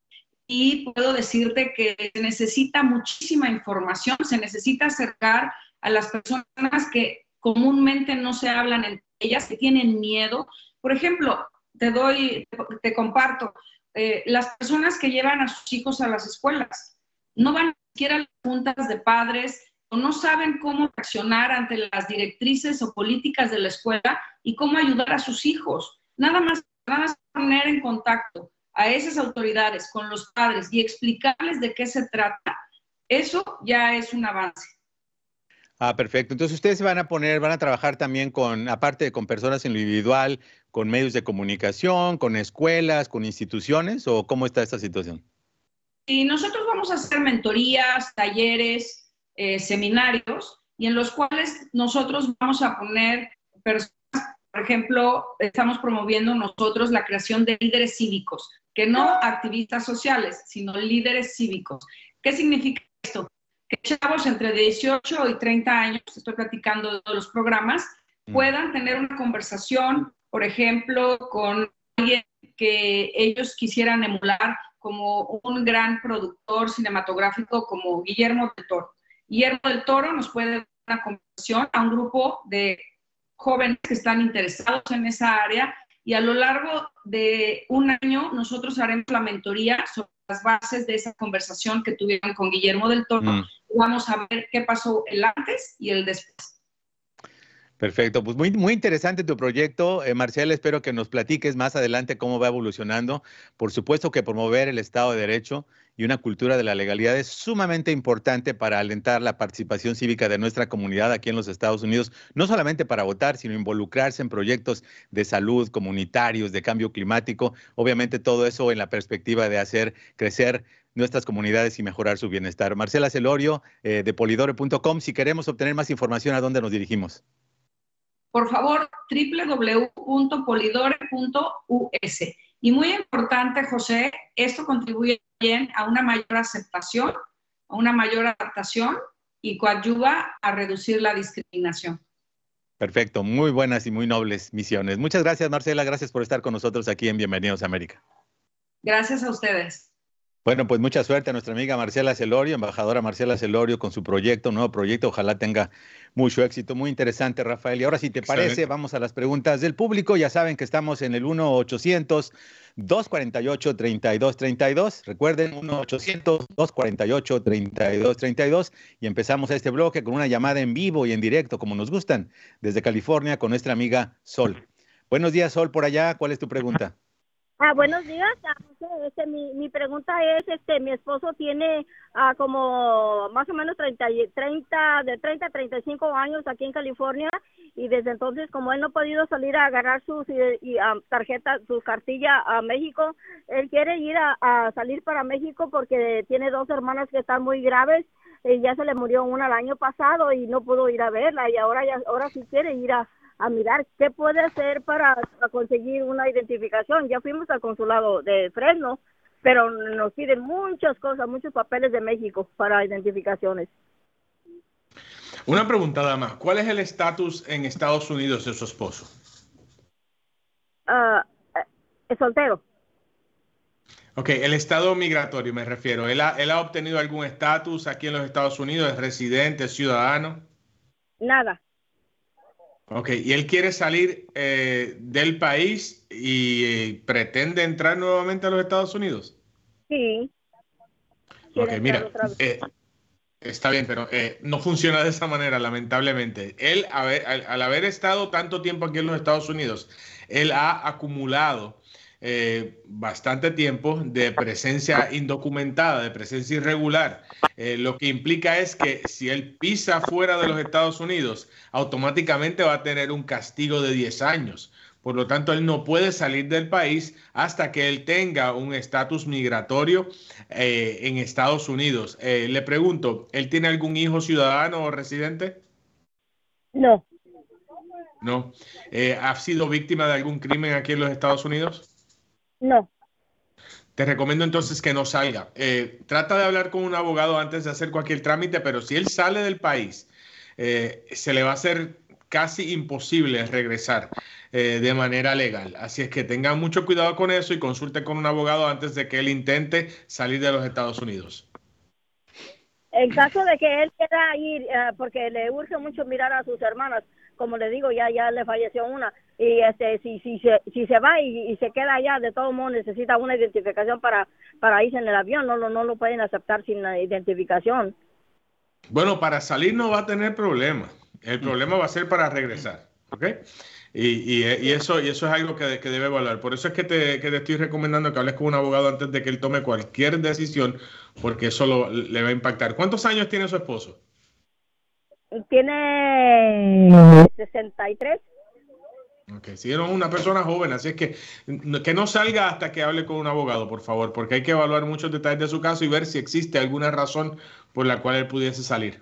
y puedo decirte que se necesita muchísima información, se necesita acercar a las personas que comúnmente no se hablan entre ellas, que tienen miedo. Por ejemplo, te doy, te comparto, eh, las personas que llevan a sus hijos a las escuelas no van ni siquiera a las juntas de padres o no saben cómo reaccionar ante las directrices o políticas de la escuela y cómo ayudar a sus hijos. Nada más, nada más poner en contacto a esas autoridades con los padres y explicarles de qué se trata, eso ya es un avance. Ah, perfecto. Entonces ustedes se van a poner, van a trabajar también con, aparte de con personas en lo individual, con medios de comunicación, con escuelas, con instituciones, ¿o cómo está esta situación? Y nosotros vamos a hacer mentorías, talleres, eh, seminarios, y en los cuales nosotros vamos a poner personas, por ejemplo, estamos promoviendo nosotros la creación de líderes cívicos, que no activistas sociales, sino líderes cívicos. ¿Qué significa esto? Que chavos entre dieciocho y treinta años, estoy platicando de todos los programas, puedan tener una conversación, por ejemplo, con alguien que ellos quisieran emular como un gran productor cinematográfico como Guillermo del Toro. Guillermo del Toro nos puede dar una conversación a un grupo de jóvenes que están interesados en esa área y a lo largo de un año nosotros haremos la mentoría sobre las bases de esa conversación que tuvieron con Guillermo del Toro. Mm. Vamos a ver qué pasó el antes y el después. Perfecto, pues muy, muy interesante tu proyecto. Eh, Marcela, espero que nos platiques más adelante cómo va evolucionando. Por supuesto que promover el Estado de Derecho y una cultura de la legalidad es sumamente importante para alentar la participación cívica de nuestra comunidad aquí en los Estados Unidos, no solamente para votar, sino involucrarse en proyectos de salud, comunitarios, de cambio climático. Obviamente todo eso en la perspectiva de hacer crecer nuestras comunidades y mejorar su bienestar. Marcela Celorio, eh, de polidore punto com. Si queremos obtener más información, ¿a dónde nos dirigimos? Por favor, doble u doble u doble u punto polidore punto u ese. Y muy importante, José, esto contribuye bien a una mayor aceptación, a una mayor adaptación y coadyuva a reducir la discriminación. Perfecto, muy buenas y muy nobles misiones. Muchas gracias, Marcela, gracias por estar con nosotros aquí en Bienvenidos a América. Gracias a ustedes. Bueno, pues mucha suerte a nuestra amiga Marcela Celorio, embajadora Marcela Celorio, con su proyecto, nuevo proyecto. Ojalá tenga mucho éxito. Muy interesante, Rafael. Y ahora, si te Excelente. parece, vamos a las preguntas del público. Ya saben que estamos en el uno ochocientos, dos cuarenta y ocho, treinta y dos treinta y dos. Recuerden, uno ochocientos, dos cuarenta y ocho, treinta y dos treinta y dos. Y empezamos este bloque con una llamada en vivo y en directo, como nos gustan, desde California, con nuestra amiga Sol. Buenos días, Sol, por allá. ¿Cuál es tu pregunta? Ah, buenos días. Este, mi, mi pregunta es, este, mi esposo tiene ah, como más o menos treinta, treinta, de treinta a treinta y cinco años aquí en California, y desde entonces, como él no ha podido salir a agarrar sus y, y, um, tarjeta, su cartilla a México, él quiere ir a, a salir para México porque tiene dos hermanas que están muy graves, y ya se le murió una el año pasado y no pudo ir a verla, y ahora ya ahora sí quiere ir a a mirar qué puede hacer para conseguir una identificación. Ya fuimos al consulado de Fresno, pero nos piden muchas cosas, muchos papeles de México para identificaciones. Una pregunta, dama. ¿Cuál es el estatus en Estados Unidos de su esposo? Uh, es soltero. Ok, el estado migratorio me refiero. ¿Él ha, él ha obtenido algún estatus aquí en los Estados Unidos? ¿Es residente, es ciudadano? Nada. Ok, y él quiere salir eh, del país y eh, pretende entrar nuevamente a los Estados Unidos. Sí. Ok, mira, eh, está bien, pero eh, no funciona de esa manera, lamentablemente. Él, haber, al, al haber estado tanto tiempo aquí en los Estados Unidos, él ha acumulado eh, bastante tiempo de presencia indocumentada, de presencia irregular. Eh, lo que implica es que si él pisa fuera de los Estados Unidos, automáticamente va a tener un castigo de diez años. Por lo tanto, él no puede salir del país hasta que él tenga un estatus migratorio eh, en Estados Unidos. Eh, le pregunto, ¿él tiene algún hijo ciudadano o residente? No. No. Eh, ¿ha sido víctima de algún crimen aquí en los Estados Unidos? No. Te recomiendo entonces que no salga. Eh, trata de hablar con un abogado antes de hacer cualquier trámite, pero si él sale del país, eh, se le va a hacer casi imposible regresar. eh, de manera legal. Así es que tengan mucho cuidado con eso y consulten con un abogado antes de que él intente salir de los Estados Unidos. En caso de que él quiera ir, eh, porque le urge mucho mirar a sus hermanas, como le digo, ya ya le falleció una, y este si si se si se va y, y se queda allá, de todos modos necesita una identificación para para irse en el avión, no lo no lo pueden aceptar sin la identificación. Bueno, para salir no va a tener problema. El problema va a ser para regresar, ¿ok? Y, y, y, eso, y eso es algo que, que debe evaluar. Por eso es que te, que te estoy recomendando que hables con un abogado antes de que él tome cualquier decisión, porque eso lo, le va a impactar. ¿Cuántos años tiene su esposo? Tiene sesenta y tres. Ok, si era una persona joven, así es que que no salga hasta que hable con un abogado, por favor, porque hay que evaluar muchos detalles de su caso y ver si existe alguna razón por la cual él pudiese salir.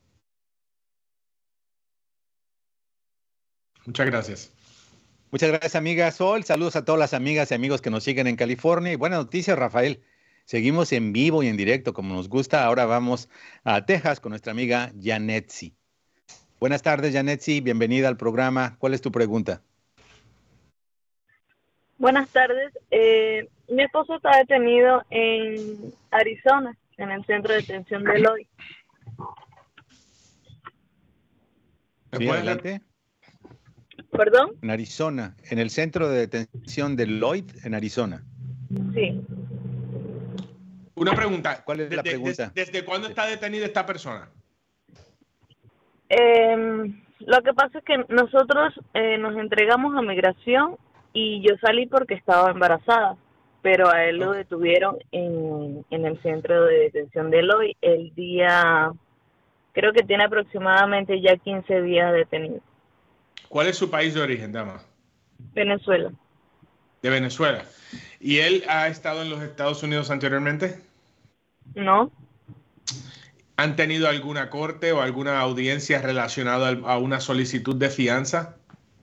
Muchas gracias. Muchas gracias, amiga Sol. Saludos a todas las amigas y amigos que nos siguen en California. Y buenas noticias, Rafael. Seguimos en vivo y en directo, como nos gusta. Ahora vamos a Texas con nuestra amiga Janetsi. Buenas tardes, Janetsi. Bienvenida al programa. ¿Cuál es tu pregunta? Buenas tardes. Eh, mi esposo está detenido en Arizona, en el centro de detención de Lloyd. Sí, adelante. ¿Perdón? En Arizona, en el centro de detención de Lloyd, en Arizona. Sí. Una pregunta. ¿Cuál es la ¿Desde, pregunta? ¿Desde, desde cuándo está detenida esta persona? Eh, lo que pasa es que nosotros eh, nos entregamos a migración y yo salí porque estaba embarazada, pero a él lo detuvieron en, en el centro de detención de Lloyd el día, creo que tiene aproximadamente ya quince días detenido. ¿Cuál es su país de origen, dama? Venezuela. De Venezuela. ¿Y él ha estado en los Estados Unidos anteriormente? No. ¿Han tenido alguna corte o alguna audiencia relacionada a una solicitud de fianza?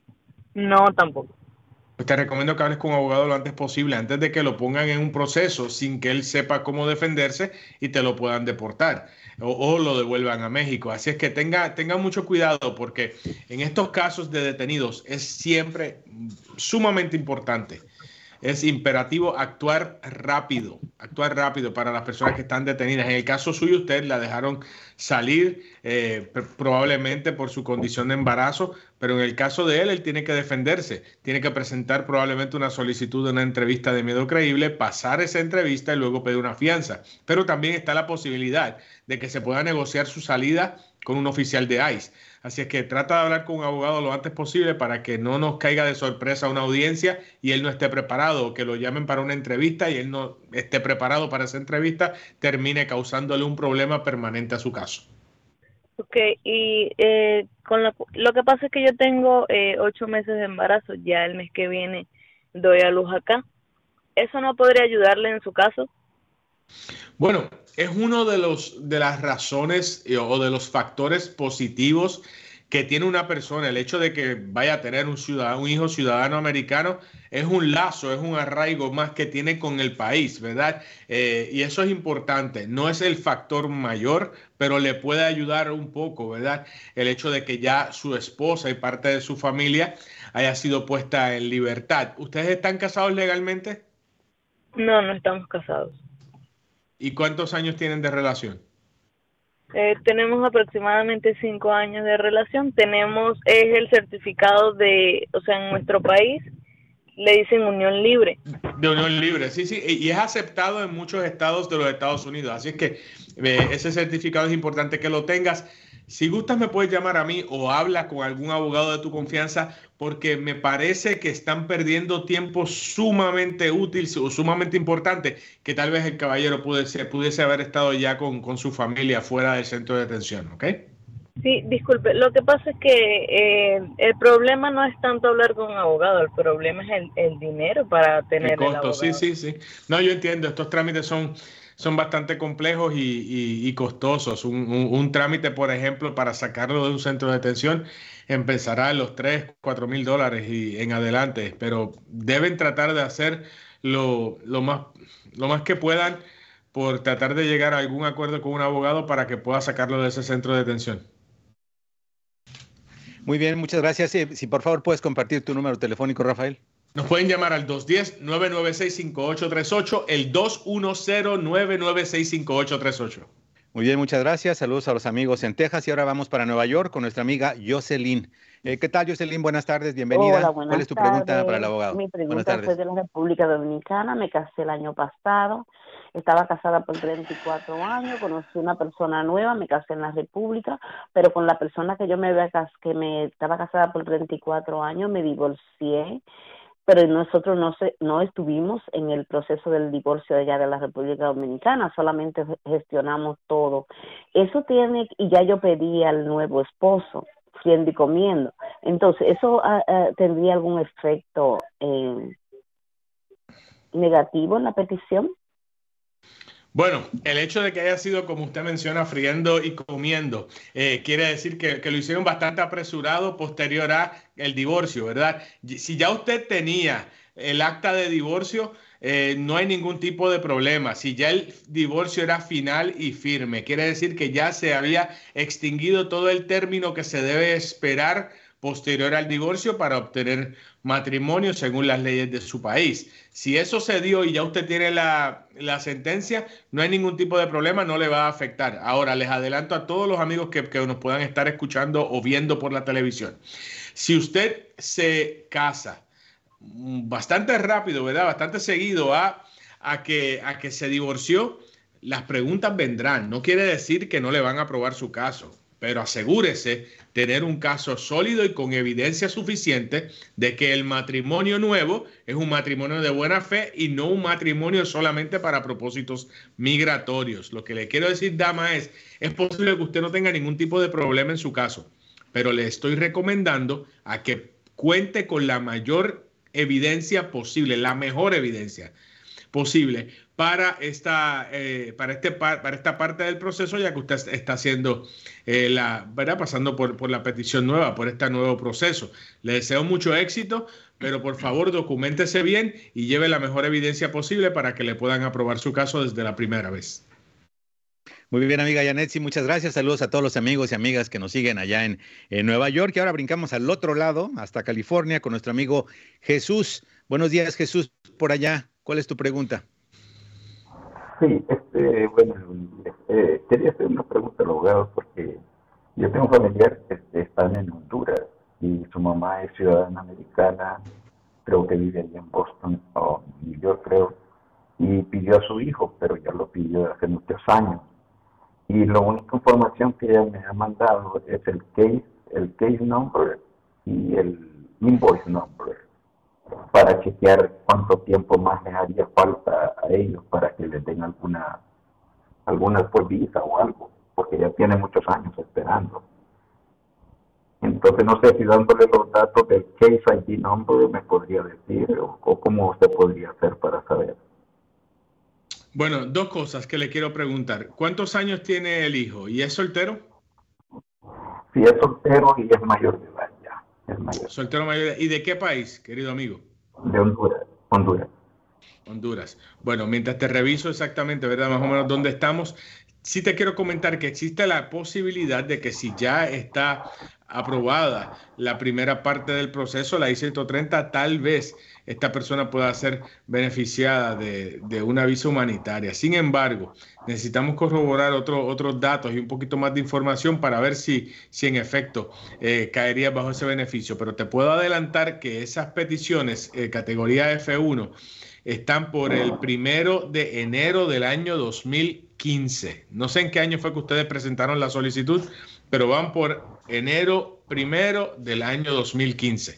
No, tampoco. Pues te recomiendo que hables con un abogado lo antes posible, antes de que lo pongan en un proceso sin que él sepa cómo defenderse y te lo puedan deportar o, o lo devuelvan a México. Así es que tenga, tenga mucho cuidado, porque en estos casos de detenidos es siempre sumamente importante. Es imperativo actuar rápido, actuar rápido para las personas que están detenidas. En el caso suyo, usted la dejaron salir eh, probablemente por su condición de embarazo, pero en el caso de él, él tiene que defenderse. Tiene que presentar probablemente una solicitud de una entrevista de miedo creíble, pasar esa entrevista y luego pedir una fianza. Pero también está la posibilidad de que se pueda negociar su salida con un oficial de ICE. Así es que trata de hablar con un abogado lo antes posible para que no nos caiga de sorpresa una audiencia y él no esté preparado, o que lo llamen para una entrevista y él no esté preparado para esa entrevista, termine causándole un problema permanente a su caso. Ok, y eh, con la, lo que pasa es que yo tengo eh, ocho meses de embarazo, ya el mes que viene doy a luz acá. ¿Eso no podría ayudarle en su caso? Bueno, es uno de los de las razones eh, o de los factores positivos que tiene una persona. El hecho de que vaya a tener un ciudadano, un hijo ciudadano americano, es un lazo, es un arraigo más que tiene con el país, ¿verdad? Eh, y eso es importante. No es el factor mayor, pero le puede ayudar un poco, ¿verdad? El hecho de que ya su esposa y parte de su familia haya sido puesta en libertad. ¿Ustedes están casados legalmente? No, no estamos casados. ¿Y cuántos años tienen de relación? Eh, tenemos aproximadamente cinco años de relación. Tenemos, es el certificado de, o sea, en nuestro país le dicen unión libre. De unión libre, sí, sí, y es aceptado en muchos estados de los Estados Unidos. Así es que eh, ese certificado es importante que lo tengas. Si gustas, me puedes llamar a mí o habla con algún abogado de tu confianza, porque me parece que están perdiendo tiempo sumamente útil o sumamente importante, que tal vez el caballero pudiese, pudiese haber estado ya con, con su familia fuera del centro de detención, ¿ok? Sí, disculpe, lo que pasa es que eh, el problema no es tanto hablar con un abogado, el problema es el, el dinero para tener el costo, el abogado. sí, sí, sí. No, yo entiendo, estos trámites son... son bastante complejos y, y, y costosos. Un, un, un trámite, por ejemplo, para sacarlo de un centro de detención empezará en los tres, cuatro mil dólares y en adelante, pero deben tratar de hacer lo, lo, más, lo más que puedan por tratar de llegar a algún acuerdo con un abogado para que pueda sacarlo de ese centro de detención. Muy bien, muchas gracias. Si, si por favor puedes compartir tu número telefónico, Rafael. Nos pueden llamar al dos uno cero, nueve nueve seis, cinco ocho tres ocho, el dos uno cero, nueve nueve seis, cinco ocho tres ocho. Muy bien, muchas gracias. Saludos a los amigos en Texas y ahora vamos para Nueva York con nuestra amiga Jocelyn. Eh, ¿Qué tal, Jocelyn? Buenas tardes, bienvenida. Hola, buenas ¿Cuál es tu tardes. pregunta para el abogado? Mi pregunta es de la República Dominicana. Me casé el año pasado. Estaba casada por treinta y cuatro años. Conocí una persona nueva. Me casé en la República, pero con la persona que yo me había cas- que me estaba casada por treinta y cuatro años me divorcié. Pero nosotros no se, no estuvimos en el proceso del divorcio de allá de la República Dominicana, solamente gestionamos todo. Eso tiene, y ya yo pedí al nuevo esposo, siendo y comiendo. Entonces, ¿eso uh, uh, tendría algún efecto eh, negativo en la petición? Bueno, el hecho de que haya sido, como usted menciona, friendo y comiendo, eh, quiere decir que, que lo hicieron bastante apresurado posterior a el divorcio, ¿verdad? Si ya usted tenía el acta de divorcio, eh, no hay ningún tipo de problema. Si ya el divorcio era final y firme, quiere decir que ya se había extinguido todo el término que se debe esperar posterior al divorcio para obtener matrimonio según las leyes de su país. Si eso se dio y ya usted tiene la, la sentencia, no hay ningún tipo de problema, no le va a afectar. Ahora, les adelanto a todos los amigos que, que nos puedan estar escuchando o viendo por la televisión. Si usted se casa bastante rápido, ¿verdad? Bastante seguido a, a, que, a que se divorció, las preguntas vendrán. No quiere decir que no le van a aprobar su caso, pero asegúrese tener un caso sólido y con evidencia suficiente de que el matrimonio nuevo es un matrimonio de buena fe y no un matrimonio solamente para propósitos migratorios. Lo que le quiero decir, dama, es, es posible que usted no tenga ningún tipo de problema en su caso, pero le estoy recomendando a que cuente con la mayor evidencia posible, la mejor evidencia posible para esta, eh, para, este, para esta parte del proceso, ya que usted está haciendo eh, la, ¿verdad? Pasando por, por la petición nueva, por este nuevo proceso. Le deseo mucho éxito, pero por favor documéntese bien y lleve la mejor evidencia posible para que le puedan aprobar su caso desde la primera vez. Muy bien, amiga Yanetsi, muchas gracias. Saludos a todos los amigos y amigas que nos siguen allá en, en Nueva York. Y ahora brincamos al otro lado, hasta California, con nuestro amigo Jesús. Buenos días, Jesús, por allá. ¿Cuál es tu pregunta? Sí, este, bueno, este, quería hacer una pregunta al abogado porque yo tengo familiares que están en Honduras y su mamá es ciudadana americana, creo que vive allí en Boston o New York, creo, y pidió a su hijo, pero ya lo pidió hace muchos años. Y la única información que ella me ha mandado es el case, el case number y el invoice number, para chequear cuánto tiempo más les haría falta a ellos para que les den alguna alguna pues, visa o algo, porque ya tienen muchos años esperando. Entonces no sé si dándole los datos del case I D number me podría decir o, o cómo usted podría hacer para saber. Bueno, dos cosas que le quiero preguntar. ¿Cuántos años tiene el hijo? ¿Y es soltero? Sí, es soltero y es mayor de edad ya. Es mayor. Soltero mayor de edad. ¿Y de qué país, querido amigo? De Honduras. Honduras. Honduras. Bueno, mientras te reviso exactamente, ¿verdad? Más o menos dónde estamos. Sí te quiero comentar que existe la posibilidad de que si ya está aprobada la primera parte del proceso, la I ciento treinta, tal vez esta persona pueda ser beneficiada de, de una visa humanitaria. Sin embargo, necesitamos corroborar otro, otros datos y un poquito más de información para ver si, si en efecto eh, caería bajo ese beneficio. Pero te puedo adelantar que esas peticiones, eh, categoría F uno, están por el primero de enero del año dos mil quince. No sé en qué año fue que ustedes presentaron la solicitud, pero van por enero primero del año dos mil quince.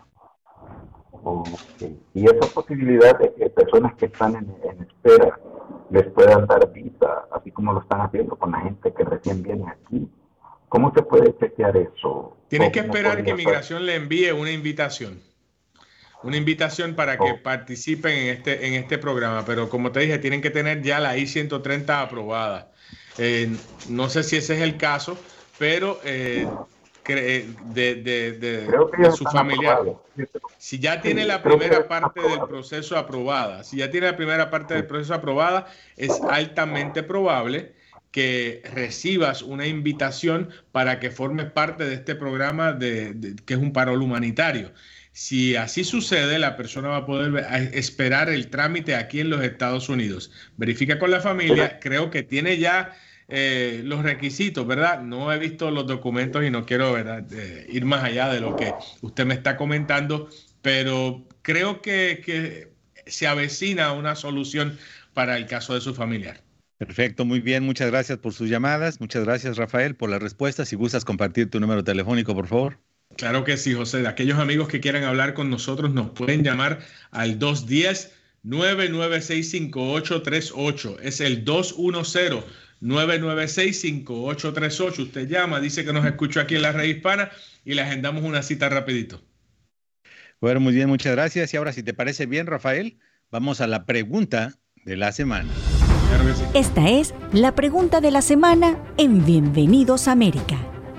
Okay. Y esa posibilidad de que personas que están en, en espera les puedan dar visa, así como lo están haciendo con la gente que recién viene aquí, ¿cómo se puede chequear eso? Tienes que esperar que Migración le envíe una invitación. Una invitación para que oh. participen en este, en este programa, pero como te dije, tienen que tener ya la I ciento treinta aprobada. Eh, no sé si ese es el caso, pero eh, de, de, de, de, de su familiar. Si ya tiene la primera parte del proceso aprobada, si ya tiene la primera parte del proceso aprobada, es altamente probable que recibas una invitación para que formes parte de este programa de, de, que es un parol humanitario. Si así sucede, la persona va a poder esperar el trámite aquí en los Estados Unidos. Verifica con la familia, creo que tiene ya eh, los requisitos, ¿verdad? No he visto los documentos y no quiero, ¿verdad?, eh, ir más allá de lo que usted me está comentando, pero creo que, que se avecina una solución para el caso de su familiar. Perfecto, muy bien, muchas gracias por sus llamadas, muchas gracias, Rafael, por la respuesta. Si gustas compartir tu número telefónico, por favor. Claro que sí, José. De aquellos amigos que quieran hablar con nosotros nos pueden llamar al dos uno cero, nueve nueve seis, cinco ocho tres ocho. Es el dos uno cero, nueve nueve seis, cinco ocho tres ocho. Usted llama, dice que nos escuchó aquí en la Red Hispana y le agendamos una cita rapidito. Bueno, muy bien, muchas gracias. Y ahora, si te parece bien, Rafael, vamos a la pregunta de la semana. Claro que sí. Esta es la pregunta de la semana en Bienvenidos a América.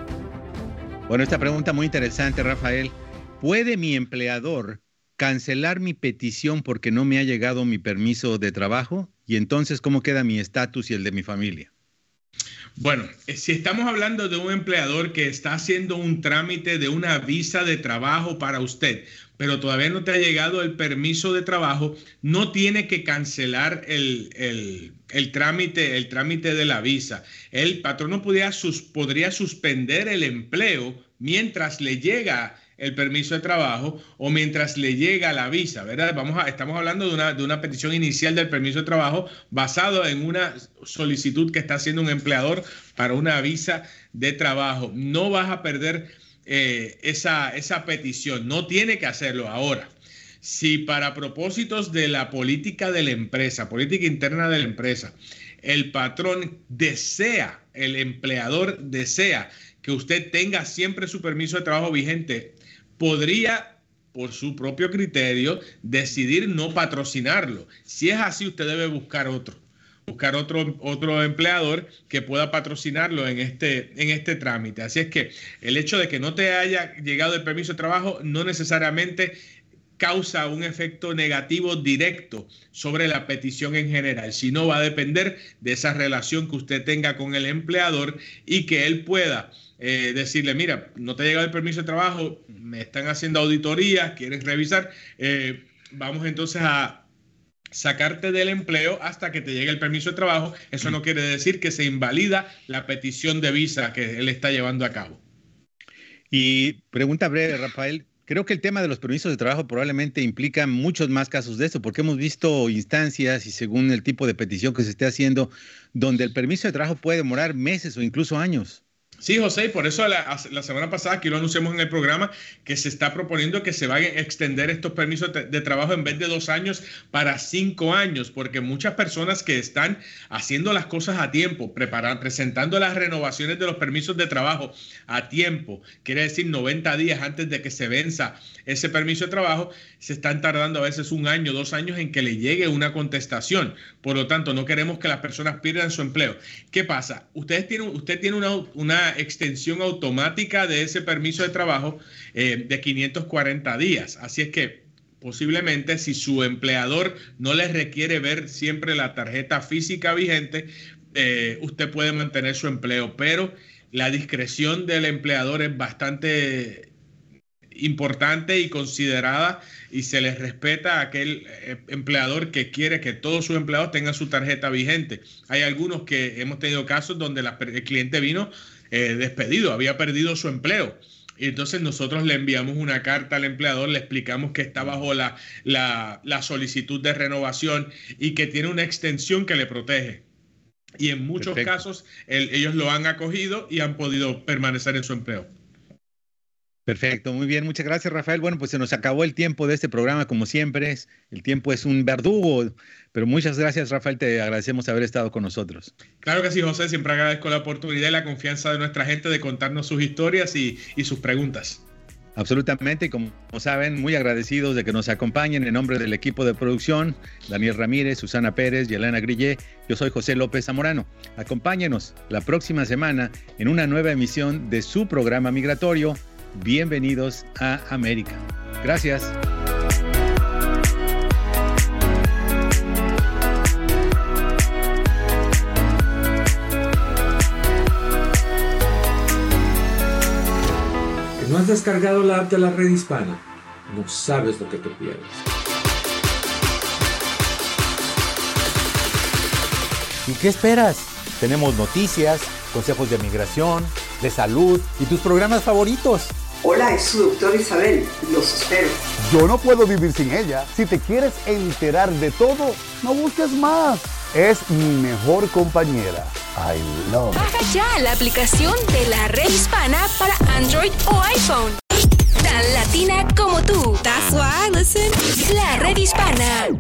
Bueno, esta pregunta muy interesante, Rafael. ¿Puede mi empleador cancelar mi petición porque no me ha llegado mi permiso de trabajo? Y entonces, ¿cómo queda mi estatus y el de mi familia? Bueno, si estamos hablando de un empleador que está haciendo un trámite de una visa de trabajo para usted, pero todavía no te ha llegado el permiso de trabajo, no tiene que cancelar el, el, el trámite, el trámite de la visa. El patrono podría, sus, podría suspender el empleo mientras le llega el permiso de trabajo o mientras le llega la visa, ¿verdad? Vamos a, estamos hablando de una, de una petición inicial del permiso de trabajo basado en una solicitud que está haciendo un empleador para una visa de trabajo. No vas a perder eh, esa, esa petición, no tiene que hacerlo ahora. Si para propósitos de la política de la empresa, política interna de la empresa, el patrón desea, el empleador desea que usted tenga siempre su permiso de trabajo vigente, podría, por su propio criterio, decidir no patrocinarlo. Si es así, usted debe buscar otro, buscar otro, otro empleador que pueda patrocinarlo en este, en este trámite. Así es que el hecho de que no te haya llegado el permiso de trabajo no necesariamente causa un efecto negativo directo sobre la petición en general, sino va a depender de esa relación que usted tenga con el empleador y que él pueda eh, decirle, mira, no te ha llegado el permiso de trabajo, me están haciendo auditorías, quieres revisar, eh, vamos entonces a sacarte del empleo hasta que te llegue el permiso de trabajo. Eso no quiere decir que se invalida la petición de visa que él está llevando a cabo. Y pregunta breve, Rafael. Creo que el tema de los permisos de trabajo probablemente implica muchos más casos de esto, porque hemos visto instancias y según el tipo de petición que se esté haciendo, donde el permiso de trabajo puede demorar meses o incluso años. Sí, José, y por eso la, la semana pasada aquí lo anunciamos en el programa que se está proponiendo que se vayan a extender estos permisos de, de trabajo en vez de dos años para cinco años, porque muchas personas que están haciendo las cosas a tiempo, preparando, presentando las renovaciones de los permisos de trabajo a tiempo, quiere decir noventa días antes de que se venza ese permiso de trabajo, se están tardando a veces un año, dos años en que le llegue una contestación. Por lo tanto, no queremos que las personas pierdan su empleo. ¿Qué pasa? Ustedes tienen, usted tiene una, una extensión automática de ese permiso de trabajo eh, de quinientos cuarenta días. Así es que posiblemente si su empleador no les requiere ver siempre la tarjeta física vigente, eh, usted puede mantener su empleo, pero la discreción del empleador es bastante importante y considerada y se les respeta a aquel empleador que quiere que todos sus empleados tengan su tarjeta vigente. Hay algunos que hemos tenido casos donde la, el cliente vino eh, despedido, había perdido su empleo. Y entonces nosotros le enviamos una carta al empleador, le explicamos que está bajo la, la, la solicitud de renovación y que tiene una extensión que le protege. Y en muchos Perfecto. casos el, ellos lo han acogido y han podido permanecer en su empleo. Perfecto, muy bien, muchas gracias, Rafael. Bueno, pues se nos acabó el tiempo de este programa, como siempre es. El tiempo es un verdugo, pero muchas gracias, Rafael, te agradecemos haber estado con nosotros. Claro que sí, José, siempre agradezco la oportunidad y la confianza de nuestra gente de contarnos sus historias y, y sus preguntas. Absolutamente, como saben, muy agradecidos de que nos acompañen en nombre del equipo de producción, Daniel Ramírez, Susana Pérez y Elena Grillé. Yo soy José López Zamorano. Acompáñenos la próxima semana en una nueva emisión de su programa migratorio, Bienvenidos a América. Gracias. descargado la app de la Red Hispana, no sabes lo que te pierdes. ¿Y qué esperas? Tenemos noticias, consejos de migración, de salud y tus programas favoritos. Hola, es su doctora Isabel. Los espero. Yo no puedo vivir sin ella. Si te quieres enterar de todo, no busques más. Es mi mejor compañera. I love it. Baja ya la aplicación de la Red Hispana para Android o iPhone. Tan latina como tú. That's why I listen. La Red Hispana.